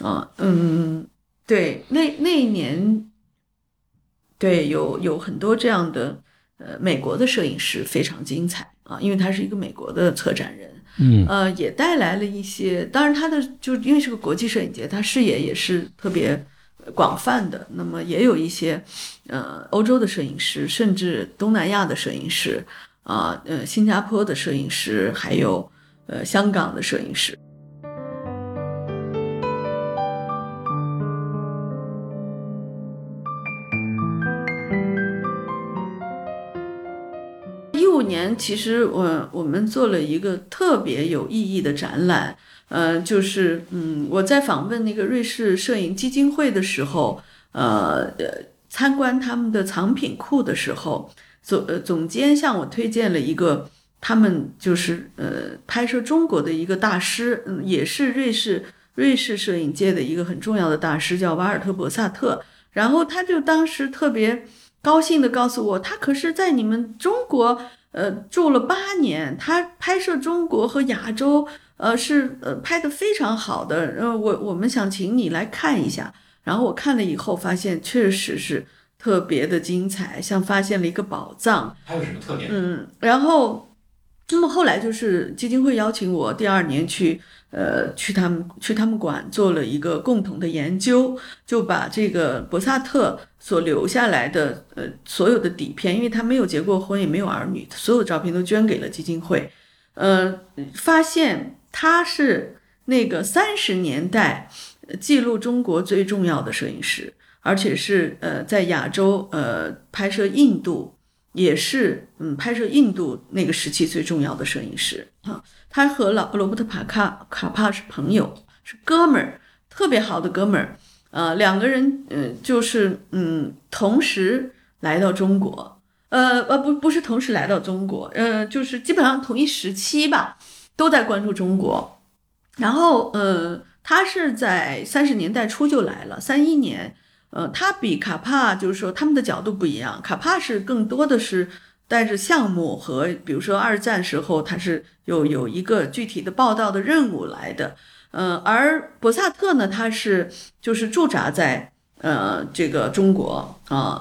对那一年对有很多这样的美国的摄影师非常精彩因为他是一个美国的策展人也带来了一些，当然他的就因为是个国际摄影节，他视野也是特别广泛的，那么也有一些欧洲的摄影师，甚至东南亚的摄影师新加坡的摄影师，还有香港的摄影师。2015年其实我们做了一个特别有意义的展览就是我在访问那个瑞士摄影基金会的时候参观他们的藏品库的时候总监向我推荐了一个他们就是拍摄中国的一个大师也是瑞士摄影界的一个很重要的大师，叫瓦尔特·博萨特，然后他就当时特别高兴地告诉我，他可是在你们中国住了8年，他拍摄中国和亚洲是拍得非常好的，我们想请你来看一下。然后我看了以后发现确实是特别的精彩，像发现了一个宝藏。 它有什么特点？ 然后那么后来就是基金会邀请我第2年去他们馆做了一个共同的研究，就把这个博萨特所留下来的所有的底片，因为他没有结过婚也没有儿女，所有的照片都捐给了基金会。发现他是那个30年代记录中国最重要的摄影师，而且是在亚洲拍摄印度，也是拍摄印度那个时期最重要的摄影师他和罗伯特卡帕是朋友，是哥们儿，特别好的哥们儿两个人就是同时来到中国不是同时来到中国就是基本上同一时期吧，都在关注中国。然后他是在30年代初就来了，31年他比卡帕就是说他们的角度不一样，卡帕是更多的是带着项目和比如说2战时候他是有一个具体的报道的任务来的而博萨特呢他是就是驻扎在这个中国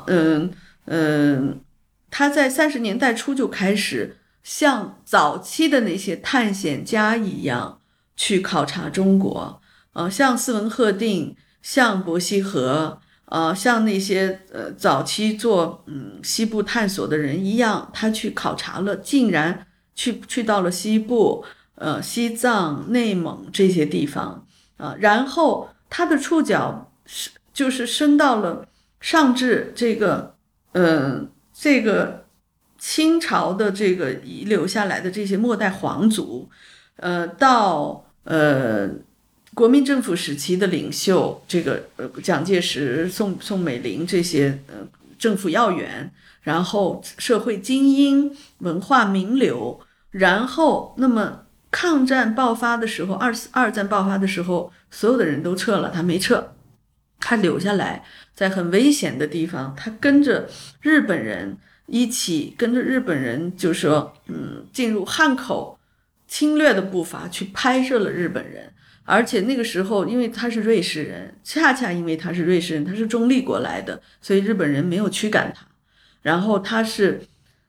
他在30年代初就开始像早期的那些探险家一样去考察中国像斯文赫定，像伯希和像那些早期做西部探索的人一样，他去考察了，竟然去到了西部西藏、内蒙这些地方然后他的触角就是伸到了上至这个清朝的这个遗留下来的这些末代皇族，到国民政府时期的领袖，这个蒋介石、宋美龄这些政府要员，然后社会精英、文化名流，然后那么抗战爆发的时候，二战爆发的时候，所有的人都撤了，他没撤，他留下来，在很危险的地方，他跟着日本人一起，跟着日本人就说，进入汉口侵略的步伐去拍摄了日本人。而且那个时候，因为他是瑞士人，恰恰因为他是瑞士人，他是中立国来的，所以日本人没有驱赶他。然后他是，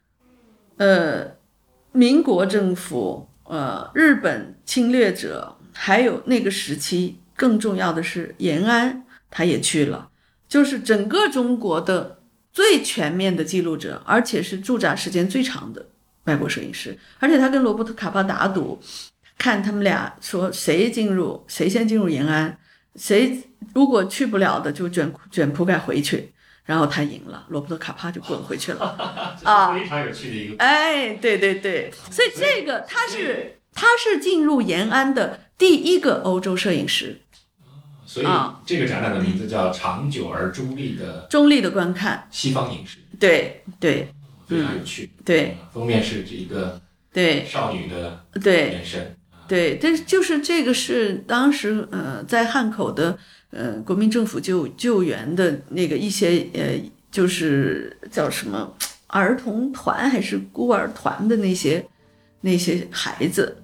民国政府，日本侵略者，还有那个时期更重要的是延安，他也去了，就是整个中国的最全面的记录者，而且是驻扎时间最长的外国摄影师。而且他跟罗伯特·卡帕打赌。看他们俩说谁先进入延安，谁如果去不了的就卷铺盖回去，然后他赢了，罗伯特卡帕就滚回去了啊，非常有趣的一个。 对，所以这个他是进入延安的第一个欧洲摄影师， 所以这个展览的名字叫长久而中立的观看西方影视，对，非常有趣， 对， 封面是这一个少女的眼神。 对，就是这个是当时在汉口的国民政府救援的那个一些就是叫什么儿童团还是孤儿团的那些孩子。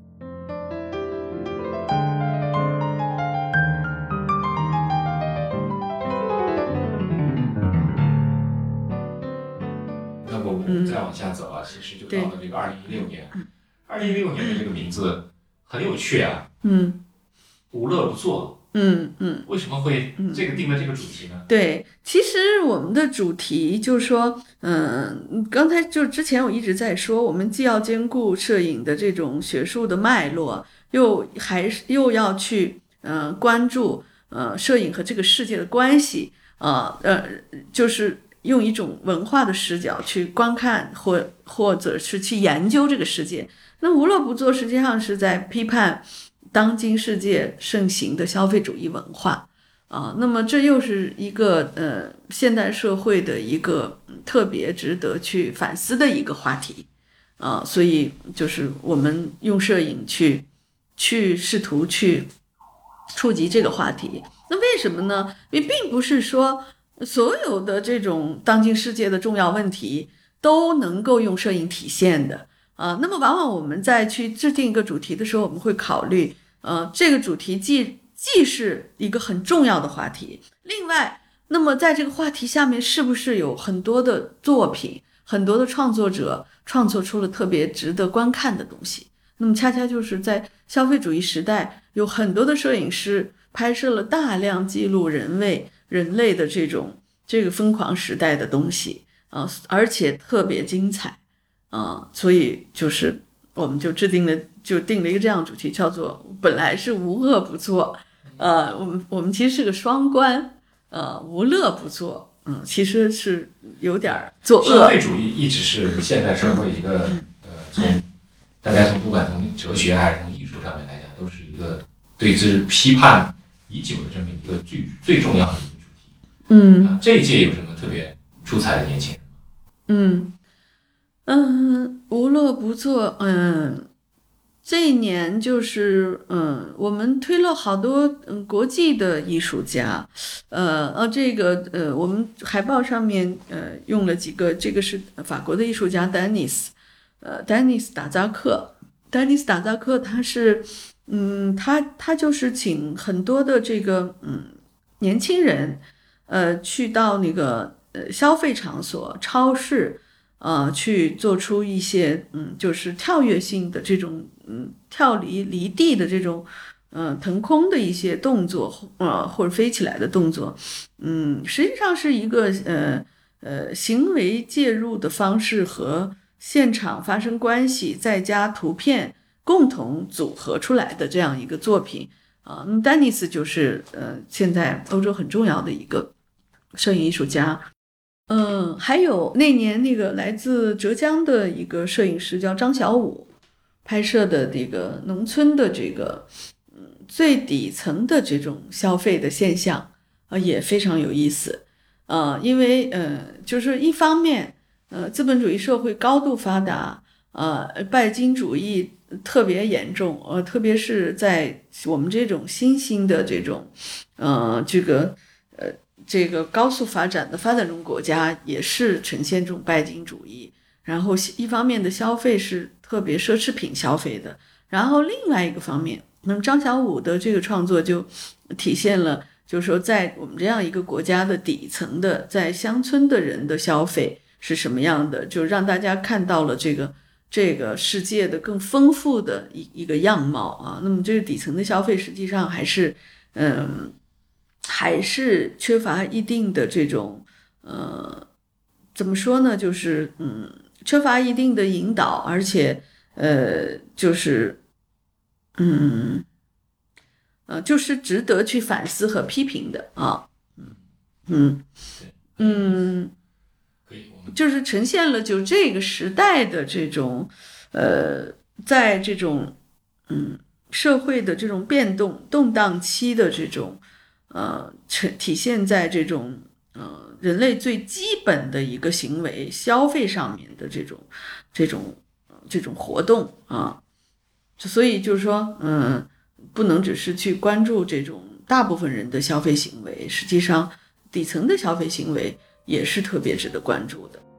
那么我们再往下走啊，其实就到了这个2016年。2016年的这个名字很有趣啊，无乐不作，为什么会这个定了这个主题呢？ 对，其实我们的主题就是说，刚才就之前我一直在说，我们既要兼顾摄影的这种学术的脉络，又要去关注摄影和这个世界的关系就是用一种文化的视角去观看或者是去研究这个世界。那无乐不作实际上是在批判当今世界盛行的消费主义文化那么这又是一个现代社会的一个特别值得去反思的一个话题所以就是我们用摄影去试图去触及这个话题。那为什么呢？因为并不是说所有的这种当今世界的重要问题都能够用摄影体现的那么往往我们在去制定一个主题的时候，我们会考虑这个主题既是一个很重要的话题，另外那么在这个话题下面是不是有很多的作品，很多的创作者创作出了特别值得观看的东西。那么恰恰就是在消费主义时代，有很多的摄影师拍摄了大量记录人类的这个疯狂时代的东西而且特别精彩所以就是我们就定了一个这样的主题，叫做本来是无恶不作我们其实是个双关无乐不作其实是有点作恶。 消费主义一直是现代社会一个大家不管从哲学还是从艺术上面来讲，都是一个对之批判已久的这么一个最重要的一个主题。这一届有什么特别出彩的年轻人？ 无乐不作，这一年就是我们推了好多国际的艺术家，这个我们海报上面用了几个，这个是法国的艺术家丹尼斯达扎克，他是他就是请很多的这个年轻人去到那个消费场所、超市。去做出一些就是跳跃性的这种跳离地的这种腾空的一些动作或者飞起来的动作实际上是一个行为介入的方式和现场发生关系再加图片共同组合出来的这样一个作品丹尼斯就是现在欧洲很重要的一个摄影艺术家。 还有那年那个来自浙江的一个摄影师叫张小武拍摄的这个农村的这个最底层的这种消费的现象也非常有意思因为就是一方面资本主义社会高度发达拜金主义特别严重特别是在我们这种新兴的这种这个高速发展的发展中国家也是呈现这种拜金主义，然后一方面的消费是特别奢侈品消费的，然后另外一个方面，那么张小武的这个创作就体现了，就是说在我们这样一个国家的底层的，在乡村的人的消费是什么样的，就让大家看到了这个世界的更丰富的一个样貌那么这个底层的消费实际上还是缺乏一定的这种怎么说呢，就是缺乏一定的引导，而且就是就是值得去反思和批评的就是呈现了就这个时代的这种在这种社会的这种动荡期的这种体现在这种人类最基本的一个行为消费上面的这种活动所以就是说不能只是去关注这种大部分人的消费行为，实际上底层的消费行为也是特别值得关注的。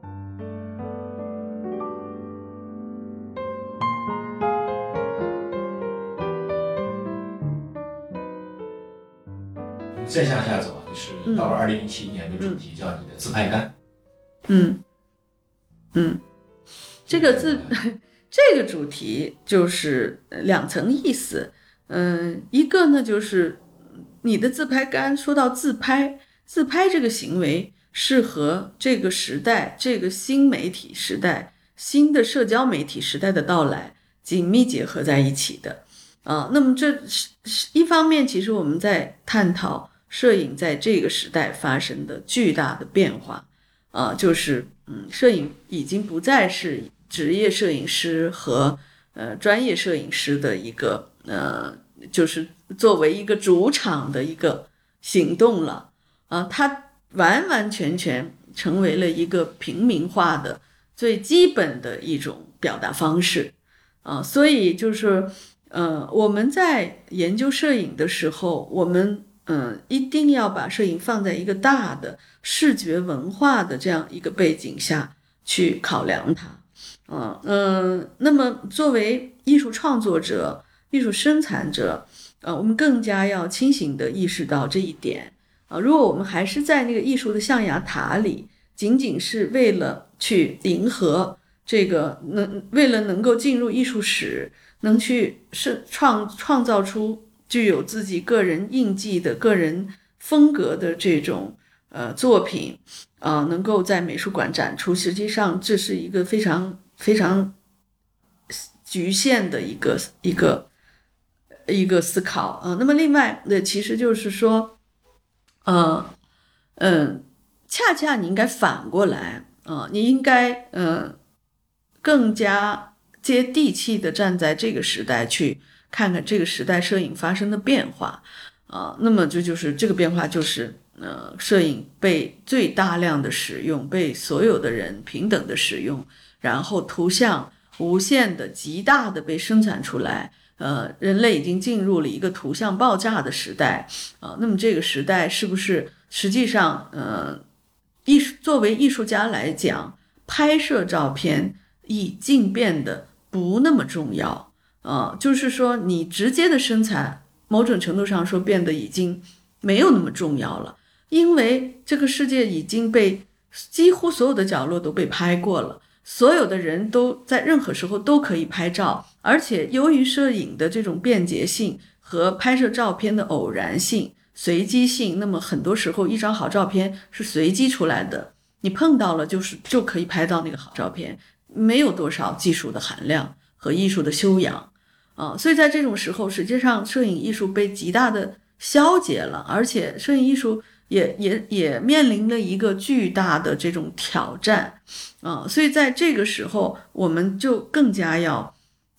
再向下走，就是到了2017年的主题叫你的自拍杆。 这个主题就是两层意思。一个呢就是你的自拍杆，说到自拍这个行为是和这个时代，这个新媒体时代，新的社交媒体时代的到来紧密结合在一起的那么这一方面，其实我们在探讨摄影在这个时代发生的巨大的变化就是摄影已经不再是职业摄影师和专业摄影师的一个就是作为一个主场的一个行动了它完完全全成为了一个平民化的最基本的一种表达方式所以就是我们在研究摄影的时候，我们一定要把摄影放在一个大的视觉文化的这样一个背景下去考量它那么作为艺术创作者、艺术生产者我们更加要清醒地意识到这一点如果我们还是在那个艺术的象牙塔里，仅仅是为了去迎合这个为了能够进入艺术史，能去创造出具有自己个人印记的个人风格的这种作品能够在美术馆展出，实际上这是一个非常非常局限的一个思考那么另外其实就是说恰恰你应该反过来你应该更加接地气的站在这个时代去看看这个时代摄影发生的变化那么就是这个变化就是摄影被最大量的使用，被所有的人平等的使用，然后图像无限的极大的被生产出来人类已经进入了一个图像爆炸的时代那么这个时代是不是实际上作为艺术家来讲，拍摄照片已经变得不那么重要就是说你直接的生产某种程度上说变得已经没有那么重要了，因为这个世界已经被几乎所有的角落都被拍过了，所有的人都在任何时候都可以拍照，而且由于摄影的这种便捷性和拍摄照片的偶然性、随机性，那么很多时候一张好照片是随机出来的，你碰到了就可以拍到那个好照片，没有多少技术的含量和艺术的修养所以在这种时候，实际上摄影艺术被极大的消解了，而且摄影艺术也面临了一个巨大的这种挑战所以在这个时候，我们就更加要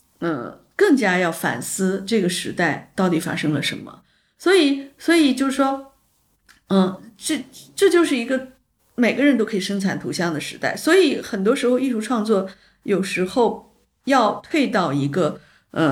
反思这个时代到底发生了什么。所以就是说，这就是一个每个人都可以生产图像的时代。所以很多时候艺术创作有时候要退到一个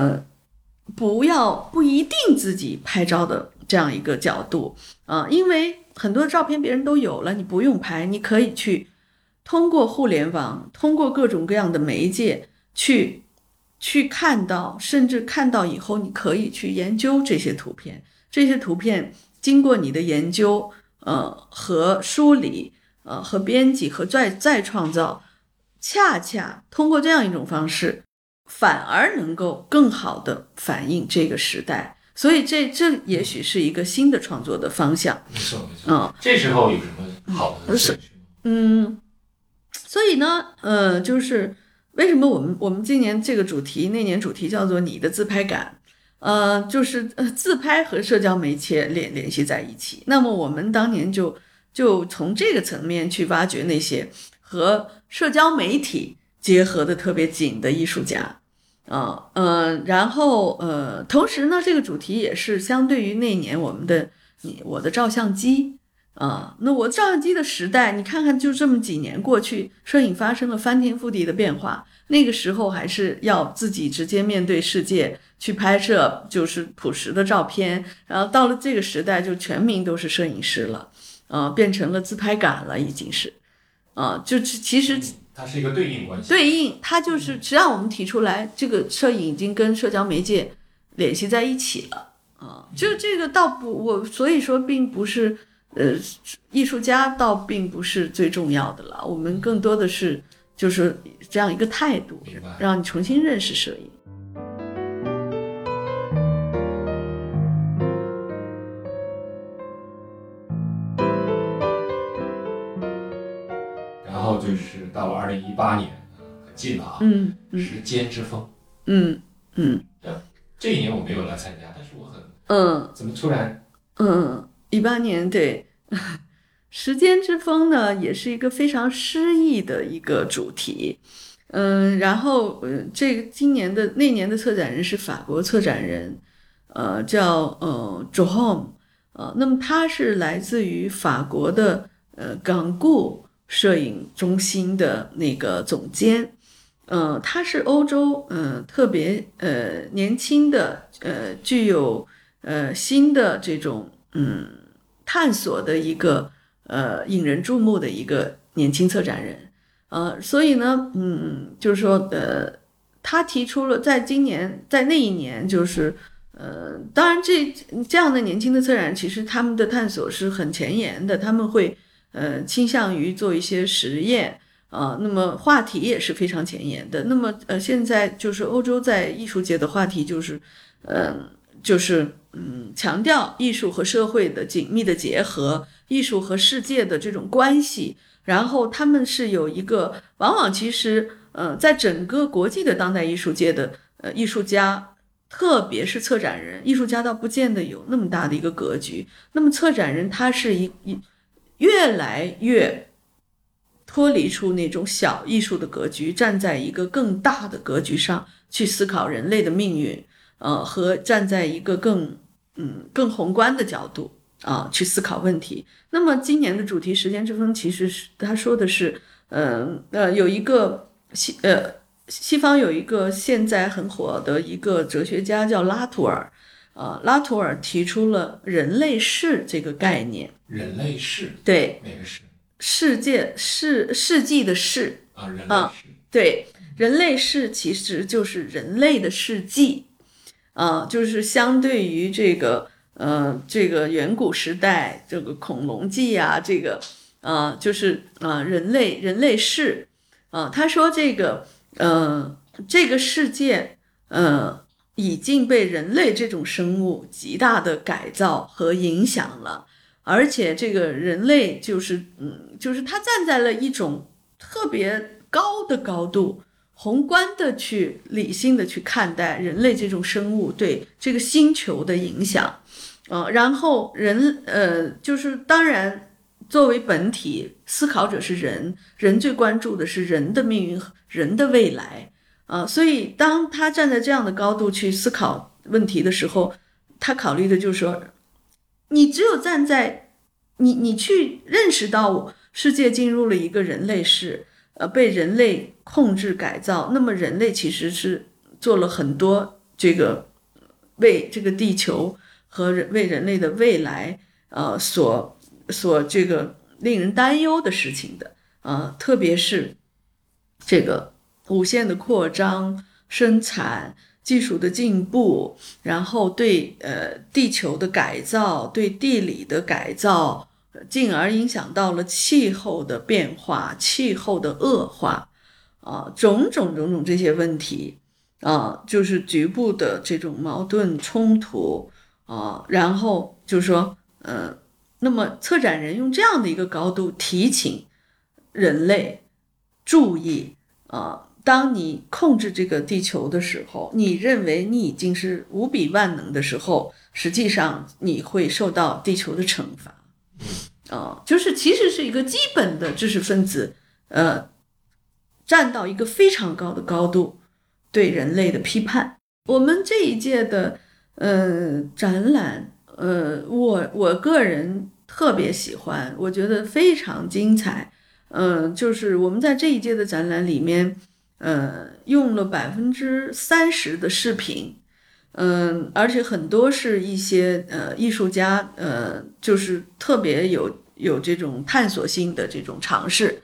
不一定自己拍照的这样一个角度因为很多照片别人都有了，你不用拍，你可以去通过互联网，通过各种各样的媒介去看到，甚至看到以后你可以去研究这些图片。这些图片经过你的研究和梳理和编辑和再创造，恰恰通过这样一种方式反而能够更好的反映这个时代。所以这也许是一个新的创作的方向。 没错。这时候有什么好的设计吗？ 所以呢就是为什么我们今年这个主题，那年主题叫做你的自拍感，就是自拍和社交媒体联系在一起。那么我们当年就从这个层面去挖掘那些和社交媒体结合的特别紧的艺术家然后同时呢，这个主题也是相对于那年我的照相机那我照相机的时代，你看看就这么几年过去，摄影发生了翻天覆地的变化。那个时候还是要自己直接面对世界去拍摄，就是朴实的照片。然后到了这个时代，就全民都是摄影师了，变成了自拍感了，已经是就其实它是一个对应关系。 对应，它就是实际上我们提出来，这个摄影已经跟社交媒介联系在一起了就这个倒不，所以说并不是艺术家倒并不是最重要的了，我们更多的是就是这样一个态度，让你重新认识摄影。 然后就是到了2018年，很近了时间之风。这一年我没有来参加，但是我很怎么突然 18年对时间之风呢，也是一个非常诗意的一个主题。然后那年的策展人是法国策展人，叫Johann，那么他是来自于法国的港固摄影中心的那个总监，他是欧洲特别年轻的具有新的这种探索的一个引人注目的一个年轻策展人。所以呢就是说他提出了在那一年就是当然这样的年轻的策展人其实他们的探索是很前沿的，他们会倾向于做一些实验那么话题也是非常前沿的。那么现在就是欧洲在艺术界的话题就是强调艺术和社会的紧密的结合，艺术和世界的这种关系。然后他们是有一个往往其实在整个国际的当代艺术界的艺术家，特别是策展人，艺术家倒不见得有那么大的一个格局。那么策展人他是越来越脱离出那种小艺术的格局，站在一个更大的格局上去思考人类的命运和站在一个更宏观的角度去思考问题。那么今年的主题时间之风其实是他说的是有一个西方有一个现在很火的一个哲学家叫拉图尔拉图尔提出了人类世这个概念。 人类世对哪个世？ 世纪的世人类世对，人类世其实就是人类的世纪就是相对于这个远古时代这个恐龙纪这个就是人类世他说这个世界已经被人类这种生物极大的改造和影响了，而且这个人类就是他站在了一种特别高的高度，宏观的去理性的去看待人类这种生物对这个星球的影响然后就是当然作为本体思考者是人，人最关注的是人的命运、人的未来所以当他站在这样的高度去思考问题的时候，他考虑的就是说，你只有站在你去认识到世界进入了一个人类世，被人类控制改造，那么人类其实是做了很多这个为这个地球和为人类的未来所这个令人担忧的事情的特别是这个无限的扩张、生产、技术的进步，然后对地球的改造、对地理的改造，进而影响到了气候的变化、气候的恶化种种这些问题就是局部的这种矛盾冲突然后就是说那么策展人用这样的一个高度提醒人类注意当你控制这个地球的时候，你认为你已经是无比万能的时候，实际上你会受到地球的惩罚就是其实是一个基本的知识分子站到一个非常高的高度对人类的批判。我们这一届的展览我个人特别喜欢，我觉得非常精彩就是我们在这一届的展览里面用了30%的视频而且很多是一些艺术家就是特别有这种探索性的这种尝试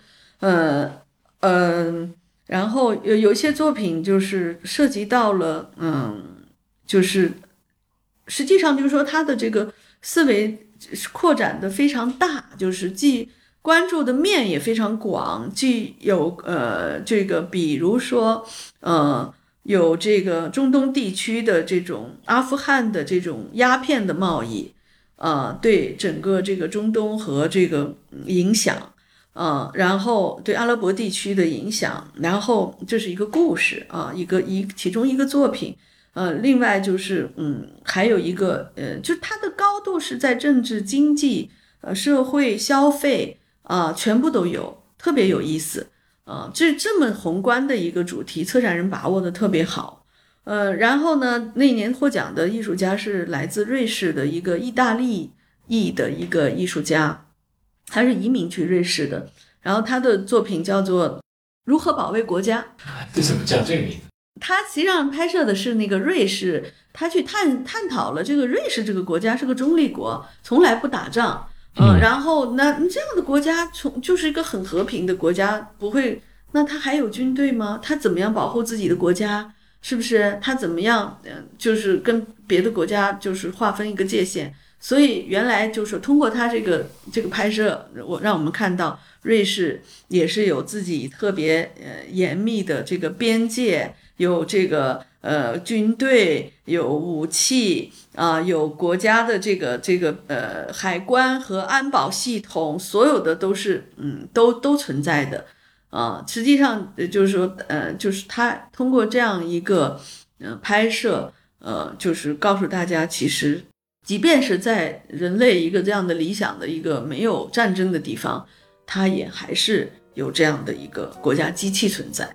然后有一些作品就是涉及到了就是实际上就是说他的这个思维扩展的非常大，就是既关注的面也非常广，既有这个比如说有这个中东地区的这种阿富汗的这种鸦片的贸易对整个这个中东和这个影响然后对阿拉伯地区的影响，然后这是一个故事其中一个作品另外就是还有一个就它的高度是在政治、经济社会、消费全部都有，特别有意思这么宏观的一个主题，策展人把握的特别好然后呢，那年获奖的艺术家是来自瑞士的一个意大利裔的一个艺术家，他是移民去瑞士的，然后他的作品叫做《如何保卫国家》。 这怎么叫这个名字？ 他实际上拍摄的是那个瑞士，他去探讨了这个瑞士这个国家是个中立国，从来不打仗然后那这样的国家就是一个很和平的国家，不会，那他还有军队吗？他怎么样保护自己的国家？是不是他怎么样就是跟别的国家就是划分一个界限？所以原来就是通过他这个拍摄，让我们看到瑞士也是有自己特别严密的这个边界，有这个军队，有武器有国家的这个海关和安保系统，所有的都是都存在的实际上就是说就是他通过这样一个拍摄就是告诉大家，其实即便是在人类一个这样的理想的一个没有战争的地方，它也还是有这样的一个国家机器存在。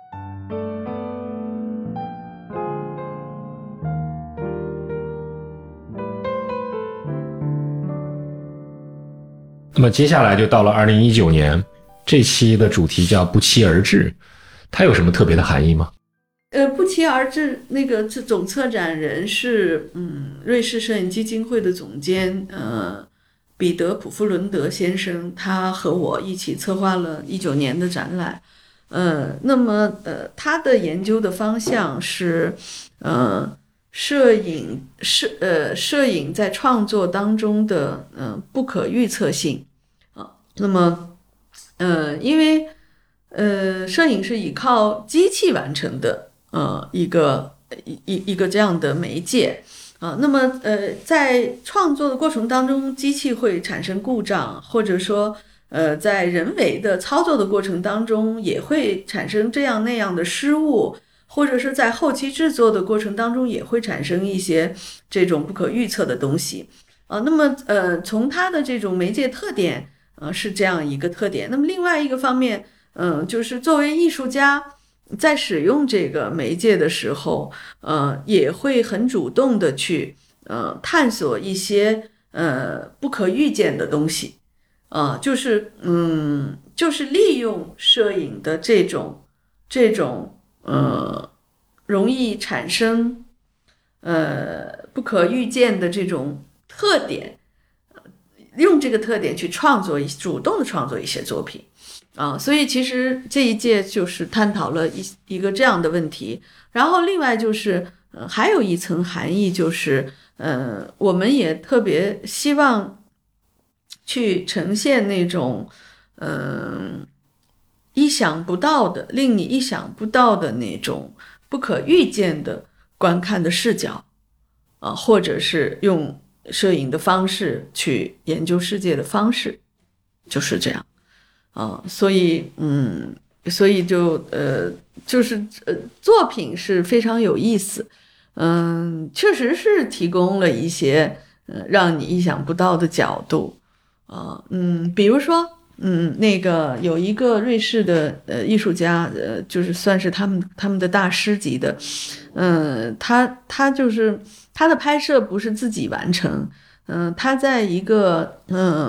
那么接下来就到了2019年，这期的主题叫不期而至，它有什么特别的含义吗？ 不期而至，那个总策展人是瑞士摄影基金会的总监彼得普夫伦德先生，他和我一起策划了19年的展览。那么他的研究的方向是摄影在创作当中的不可预测性那么因为摄影是依靠机器完成的一个这样的媒介那么在创作的过程当中，机器会产生故障，或者说在人为的操作的过程当中也会产生这样那样的失误，或者是在后期制作的过程当中也会产生一些这种不可预测的东西那么从它的这种媒介特点是这样一个特点。那么另外一个方面就是作为艺术家在使用这个媒介的时候也会很主动的去探索一些不可预见的东西就是利用摄影的这种容易产生不可预见的这种特点，用这个特点去主动的创作一些作品所以其实这一届就是探讨了一个这样的问题。然后另外就是还有一层含义，就是我们也特别希望去呈现那种意想不到的，令你意想不到的那种不可预见的观看的视角或者是用摄影的方式去研究世界的方式，就是这样所以就是作品是非常有意思确实是提供了一些让你意想不到的角度比如说那个有一个瑞士的艺术家就是算是他们的大师级的他就是他的拍摄不是自己完成他在一个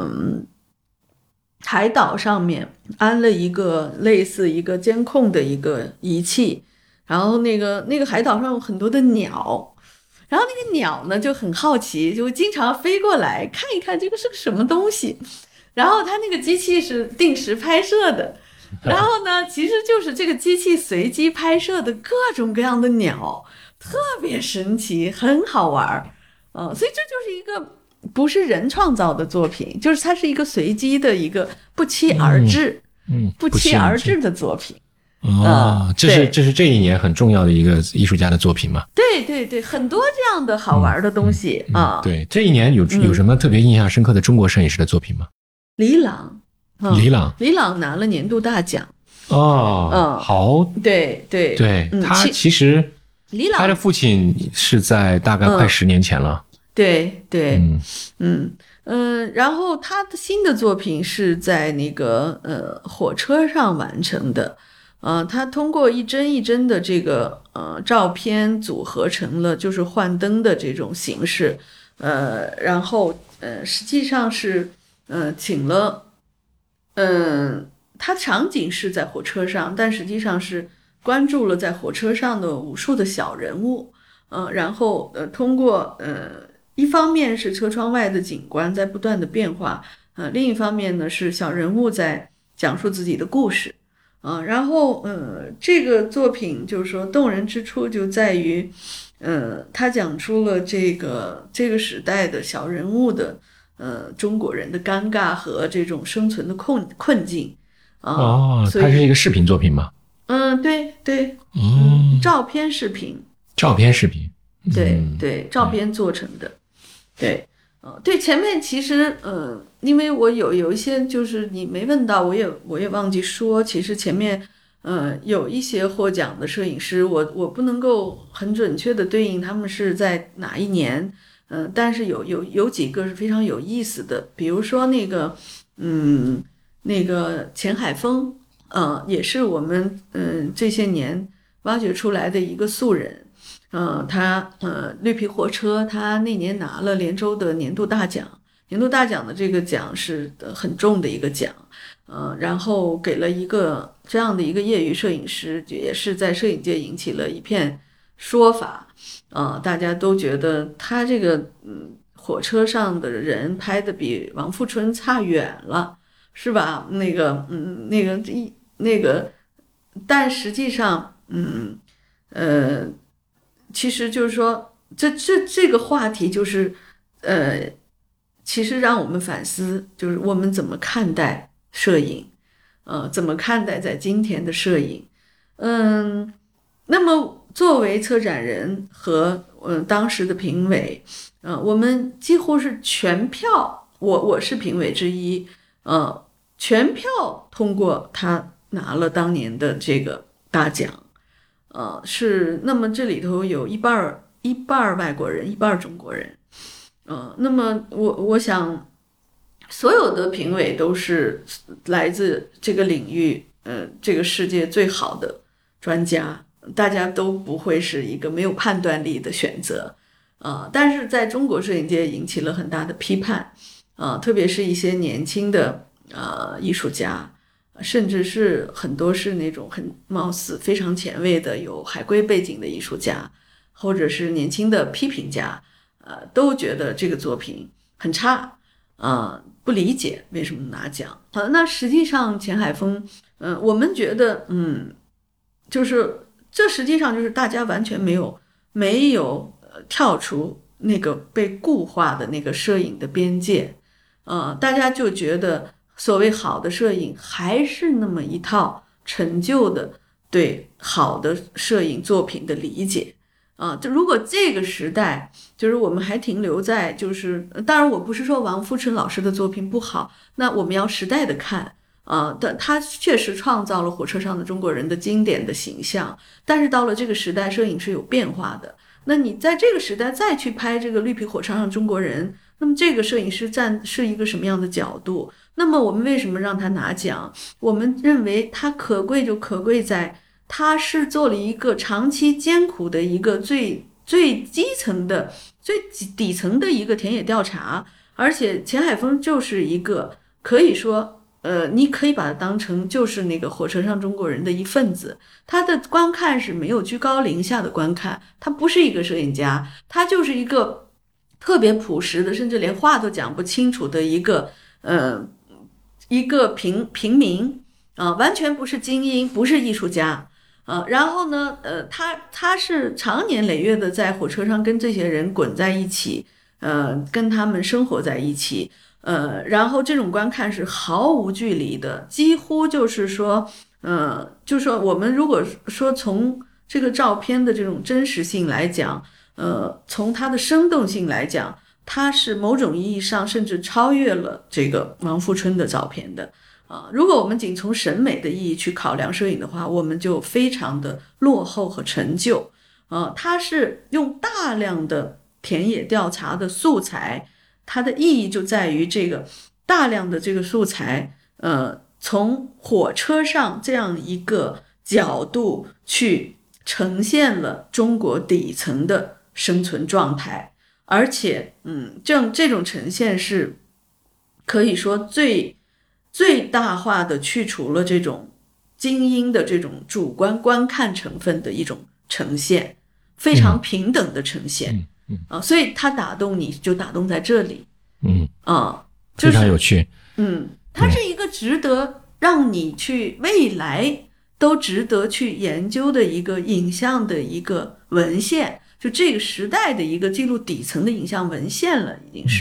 海岛上面安了一个类似一个监控的一个仪器，然后那个海岛上有很多的鸟，然后那个鸟呢就很好奇，就经常飞过来看一看这个是个什么东西，然后它那个机器是定时拍摄的，然后呢其实就是这个机器随机拍摄的各种各样的鸟，特别神奇，很好玩所以这就是一个不是人创造的作品，就是它是一个随机的一个不期而至不期而至的作品这是这一年很重要的一个艺术家的作品嘛？ 对对对，很多这样的好玩的东西对，这一年有什么特别印象深刻的中国摄影师的作品吗？ 李朗李朗拿了年度大奖好， 对对对他其实李朗他的父亲是在大概快10年前了对对然后他的新的作品是在那个火车上完成的他通过一帧一帧的这个照片组合成了就是幻灯的这种形式然后实际上是请了他场景是在火车上，但实际上是关注了在火车上的无数的小人物然后通过一方面是车窗外的景观在不断的变化另一方面呢是小人物在讲述自己的故事然后这个作品就是说动人之处就在于他讲出了这个时代的小人物的中国人的尴尬和这种生存的困境它是一个视频作品吗？ 对对照片视频对对照片做成的对对前面其实因为我有一些就是你没问到我也忘记说，其实前面有一些获奖的摄影师我不能够很准确的对应他们是在哪一年但是有几个是非常有意思的，比如说那个钱海峰也是我们这些年挖掘出来的一个素人他绿皮火车他那年拿了连州的年度大奖的这个奖是很重的一个奖然后给了一个这样的一个业余摄影师，也是在摄影界引起了一片说法大家都觉得他这个火车上的人拍的比王富春差远了，是吧？那个，但实际上其实就是说这个话题就是其实让我们反思，就是我们怎么看待摄影怎么看待在今天的摄影那么作为策展人和当时的评委我们几乎是全票我是评委之一全票通过他拿了当年的这个大奖是那么这里头有一半外国人一半中国人那么我想所有的评委都是来自这个领域这个世界最好的专家，大家都不会是一个没有判断力的选择但是在中国摄影界引起了很大的批判特别是一些年轻的艺术家，甚至是很多是那种很貌似非常前卫的有海归背景的艺术家，或者是年轻的批评家都觉得这个作品很差不理解为什么拿奖那实际上钱海峰我们觉得就是这实际上就是大家完全没有跳出那个被固化的那个摄影的边界大家就觉得所谓好的摄影还是那么一套陈旧的对好的摄影作品的理解就如果这个时代就是我们还停留在就是当然我不是说王富春老师的作品不好，那我们要时代的看但他确实创造了火车上的中国人的经典的形象，但是到了这个时代摄影是有变化的，那你在这个时代再去拍这个绿皮火车上中国人，那么这个摄影师是一个什么样的角度？那么我们为什么让他拿奖？我们认为他可贵就可贵在他是做了一个长期艰苦的一个最基层的最底层的一个田野调查，而且钱海峰就是一个可以说你可以把它当成就是那个火车上中国人的一份子，他的观看是没有居高临下的观看，他不是一个摄影家，他就是一个特别朴实的，甚至连话都讲不清楚的一个平民完全不是精英，不是艺术家然后呢他是长年累月的在火车上跟这些人滚在一起跟他们生活在一起然后这种观看是毫无距离的，几乎就是说就是说我们如果说从这个照片的这种真实性来讲从它的生动性来讲，它是某种意义上甚至超越了这个王富春的照片的如果我们仅从审美的意义去考量摄影的话，我们就非常的落后和陈旧它是用大量的田野调查的素材，它的意义就在于这个大量的这个素材从火车上这样一个角度去呈现了中国底层的生存状态，而且这种呈现是可以说最大化的去除了这种精英的这种主观观看成分的一种呈现，非常平等的呈现所以它打动你就打动在这里非常有趣它是一个值得让你去未来都值得去研究的一个影像的一个文献，就这个时代的一个记录底层的影像文献了已经是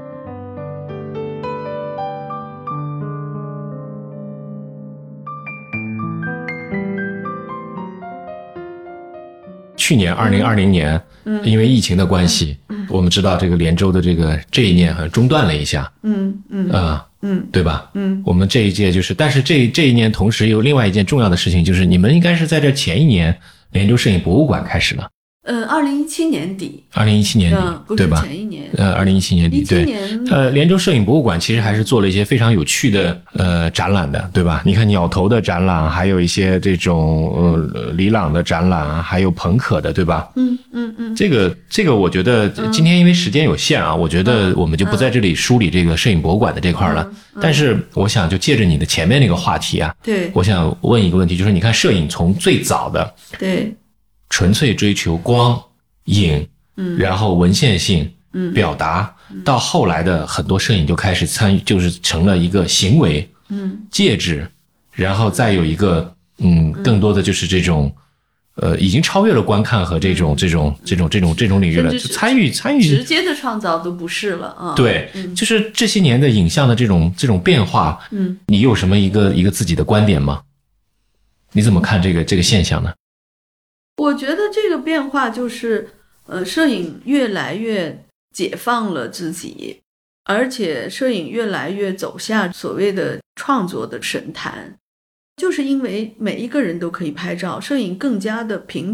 去年2020年因为疫情的关系我们知道这个连州的这一年中断了一下对吧我们这一届就是但是这一年同时有另外一件重要的事情，就是你们应该是在这前一年连州摄影博物馆开始了 2017年底 2017年底对吧？ 前一年 2017年底对连州摄影博物馆其实还是做了一些非常有趣的展览的，对吧？你看鸟头的展览，还有一些这种李朗的展览，还有彭可的，对吧？这个我觉得今天因为时间有限我觉得我们就不在这里梳理这个摄影博物馆的这块了但是我想就借着你的前面那个话题对， 我想问一个问题，就是你看摄影从最早的对纯粹追求光影然后文献性表达到后来的很多摄影就开始参与，就是成了一个行为介质，然后再有一个更多的就是这种已经超越了观看和这种领域了，就参与直接的创造都不是了对就是这些年的影像的这种变化你有什么一个自己的观点吗？你怎么看这个现象呢？ 我觉得这个变化就是摄影越来越解放了自己，而且摄影越来越走下所谓的创作的神坛，就是因为每一个人都可以拍照，摄影更加的平等，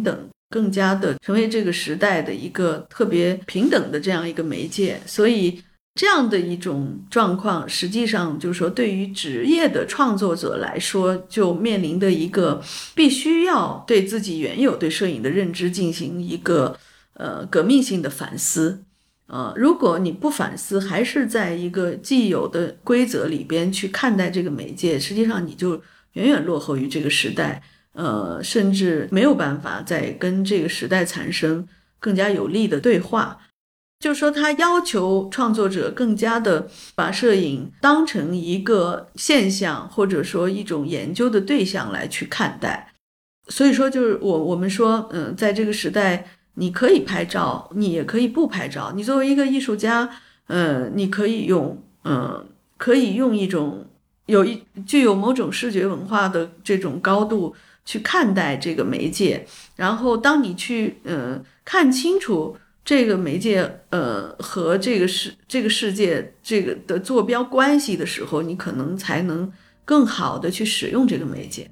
更加的成为这个时代的一个特别平等的这样一个媒介。所以这样的一种状况，实际上就是说对于职业的创作者来说，就面临的一个必须要对自己原有对摄影的认知进行一个革命性的反思。如果你不反思，还是在一个既有的规则里边去看待这个媒介，实际上你就远远落后于这个时代，甚至没有办法再跟这个时代产生更加有力的对话。就是说他要求创作者更加的把摄影当成一个现象，或者说一种研究的对象来去看待。所以说就是我们说在这个时代，你可以拍照，你也可以不拍照。你作为一个艺术家，你可以用一种具有某种视觉文化的这种高度去看待这个媒介。然后当你去看清楚这个媒介和这个世界这个的坐标关系的时候，你可能才能更好的去使用这个媒介。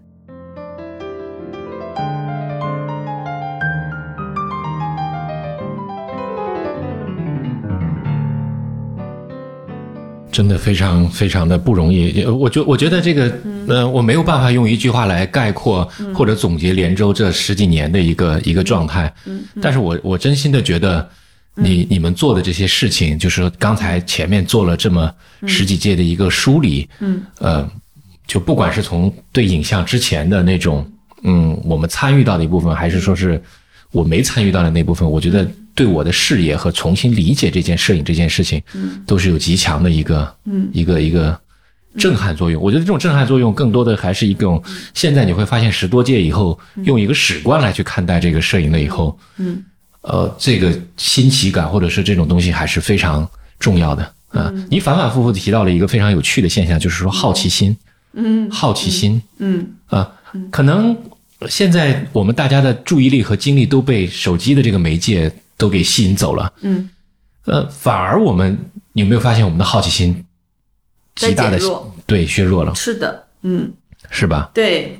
真的非常非常的不容易。我觉得这个我没有办法用一句话来概括或者总结连州这10几年的一个状态。但是我真心的觉得你们做的这些事情，就是刚才前面做了这么10几届的一个梳理，就不管是从对影像之前的那种我们参与到的一部分，还是说是我没参与到的那部分，我觉得对我的视野和重新理解这件摄影这件事情，都是有极强的一个震撼作用。我觉得这种震撼作用更多的还是一种，现在你会发现10多届以后，用一个史观来去看待这个摄影了以后，这个新奇感或者是这种东西还是非常重要的。你反反复复提到了一个非常有趣的现象，就是说好奇心，好奇心，可能现在我们大家的注意力和精力都被手机的这个媒介都给吸引走了，反而你有没有发现我们的好奇心极大的削弱了？是的，是吧？ 对，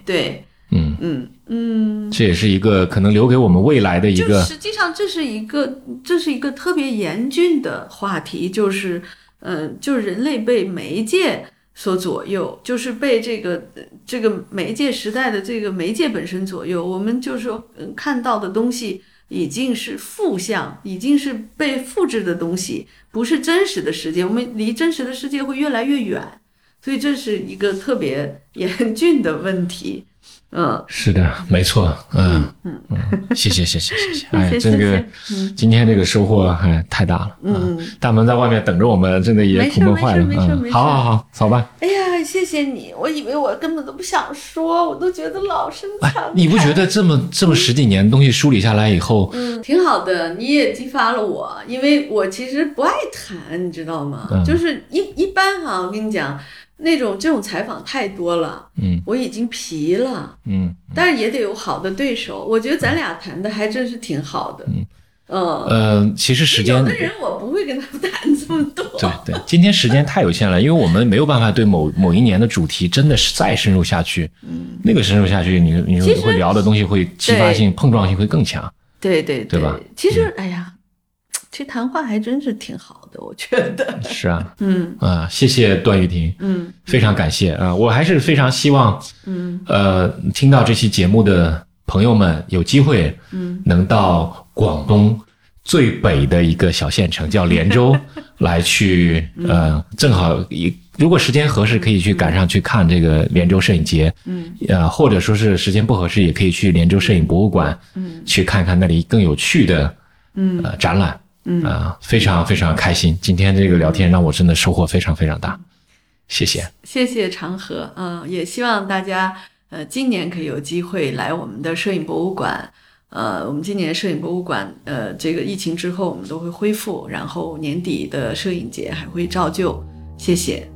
这也是一个可能留给我们未来的一个。 实际上这是一个特别严峻的话题，就是人类被媒介所左右，就是被这个媒介时代的这个媒介本身左右。我们就是说看到的东西已经是负向，已经是被复制的东西，不是真实的世界，我们离真实的世界会越来越远，所以这是一个特别严峻的问题。 是的，没错。谢谢。哎，这个今天这个收获还太大了。大门在外面等着我们，真的也苦闷坏了。 没事。 好，走吧。 哎呀，谢谢你，我以为我根本都不想说，我都觉得老生常谈。 你不觉得这么10几年东西梳理下来以后， 挺好的，你也激发了我，因为我其实不爱谈，你知道吗？就是一般哈，我跟你讲。这种采访太多了，我已经疲了，但是也得有好的对手。我觉得咱俩谈的还真是挺好的， 其实时间有的人我不会跟他们谈这么多。 对，今天时间太有限了，因为我们没有办法对某一年的主题真的是再深入下去，那个深入下去，你会聊的东西会激发性、碰撞性会更强， 对吧？ 其实，哎呀。其实谈话还真是挺好的，我觉得是啊，谢谢段玉婷，非常感谢啊，我还是非常希望，听到这期节目的朋友们有机会，能到广东最北的一个小县城叫连州来去，正好如果时间合适，可以去赶上去看这个连州摄影节，或者说是时间不合适，也可以去连州摄影博物馆，去看看那里更有趣的，展览。非常非常开心，今天这个聊天让我真的收获非常非常大，谢谢长河，也希望大家今年可以有机会来我们的摄影博物馆，我们今年摄影博物馆这个疫情之后我们都会恢复，然后年底的摄影节还会照旧，谢谢。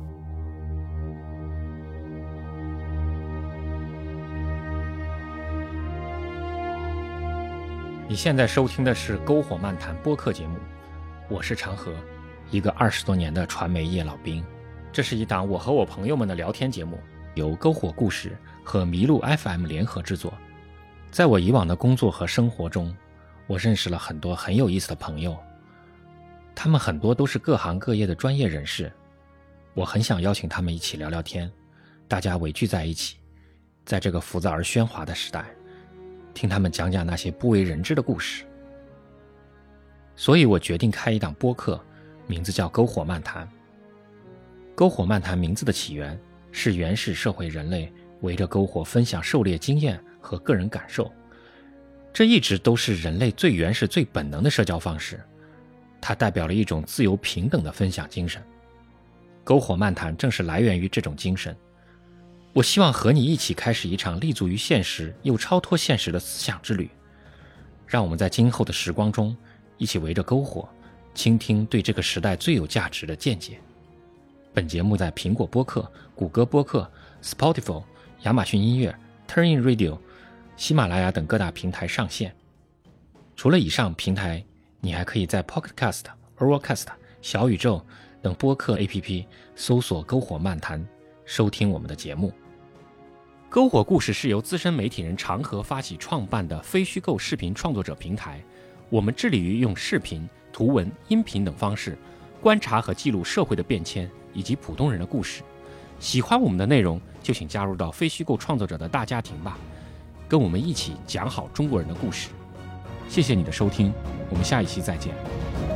你现在收听的是篝火漫谈播客节目，我是长河，一个20多年的传媒业老兵。这是一档我和我朋友们的聊天节目，由篝火故事和麋鹿 FM 联合制作。 在我以往的工作和生活中，我认识了很多很有意思的朋友，他们很多都是各行各业的专业人士，我很想邀请他们一起聊聊天，大家围聚在一起，在这个浮躁而喧哗的时代，听他们讲讲那些不为人知的故事。所以我决定开一档播客，名字叫篝火漫谈。篝火漫谈名字的起源是原始社会人类围着篝火分享狩猎经验和个人感受，这一直都是人类最原始最本能的社交方式，它代表了一种自由平等的分享精神。篝火漫谈正是来源于这种精神。我希望和你一起开始一场立足于现实又超脱现实的思想之旅，让我们在今后的时光中一起围着篝火，倾听对这个时代最有价值的见解。本节目在苹果播客、谷歌播客、Spotify、亚马逊音乐、Turnin Radio、喜马拉雅等各大平台上线。除了以上平台，你还可以在 Pocketcast、Overcast、小宇宙等播客 APP 搜索篝火漫谈，收听我们的节目。篝火故事是由资深媒体人长河发起创办的非虚构视频创作者平台，我们致力于用视频、图文、音频等方式观察和记录社会的变迁以及普通人的故事。喜欢我们的内容，就请加入到非虚构创作者的大家庭吧，跟我们一起讲好中国人的故事。谢谢你的收听，我们下一期再见。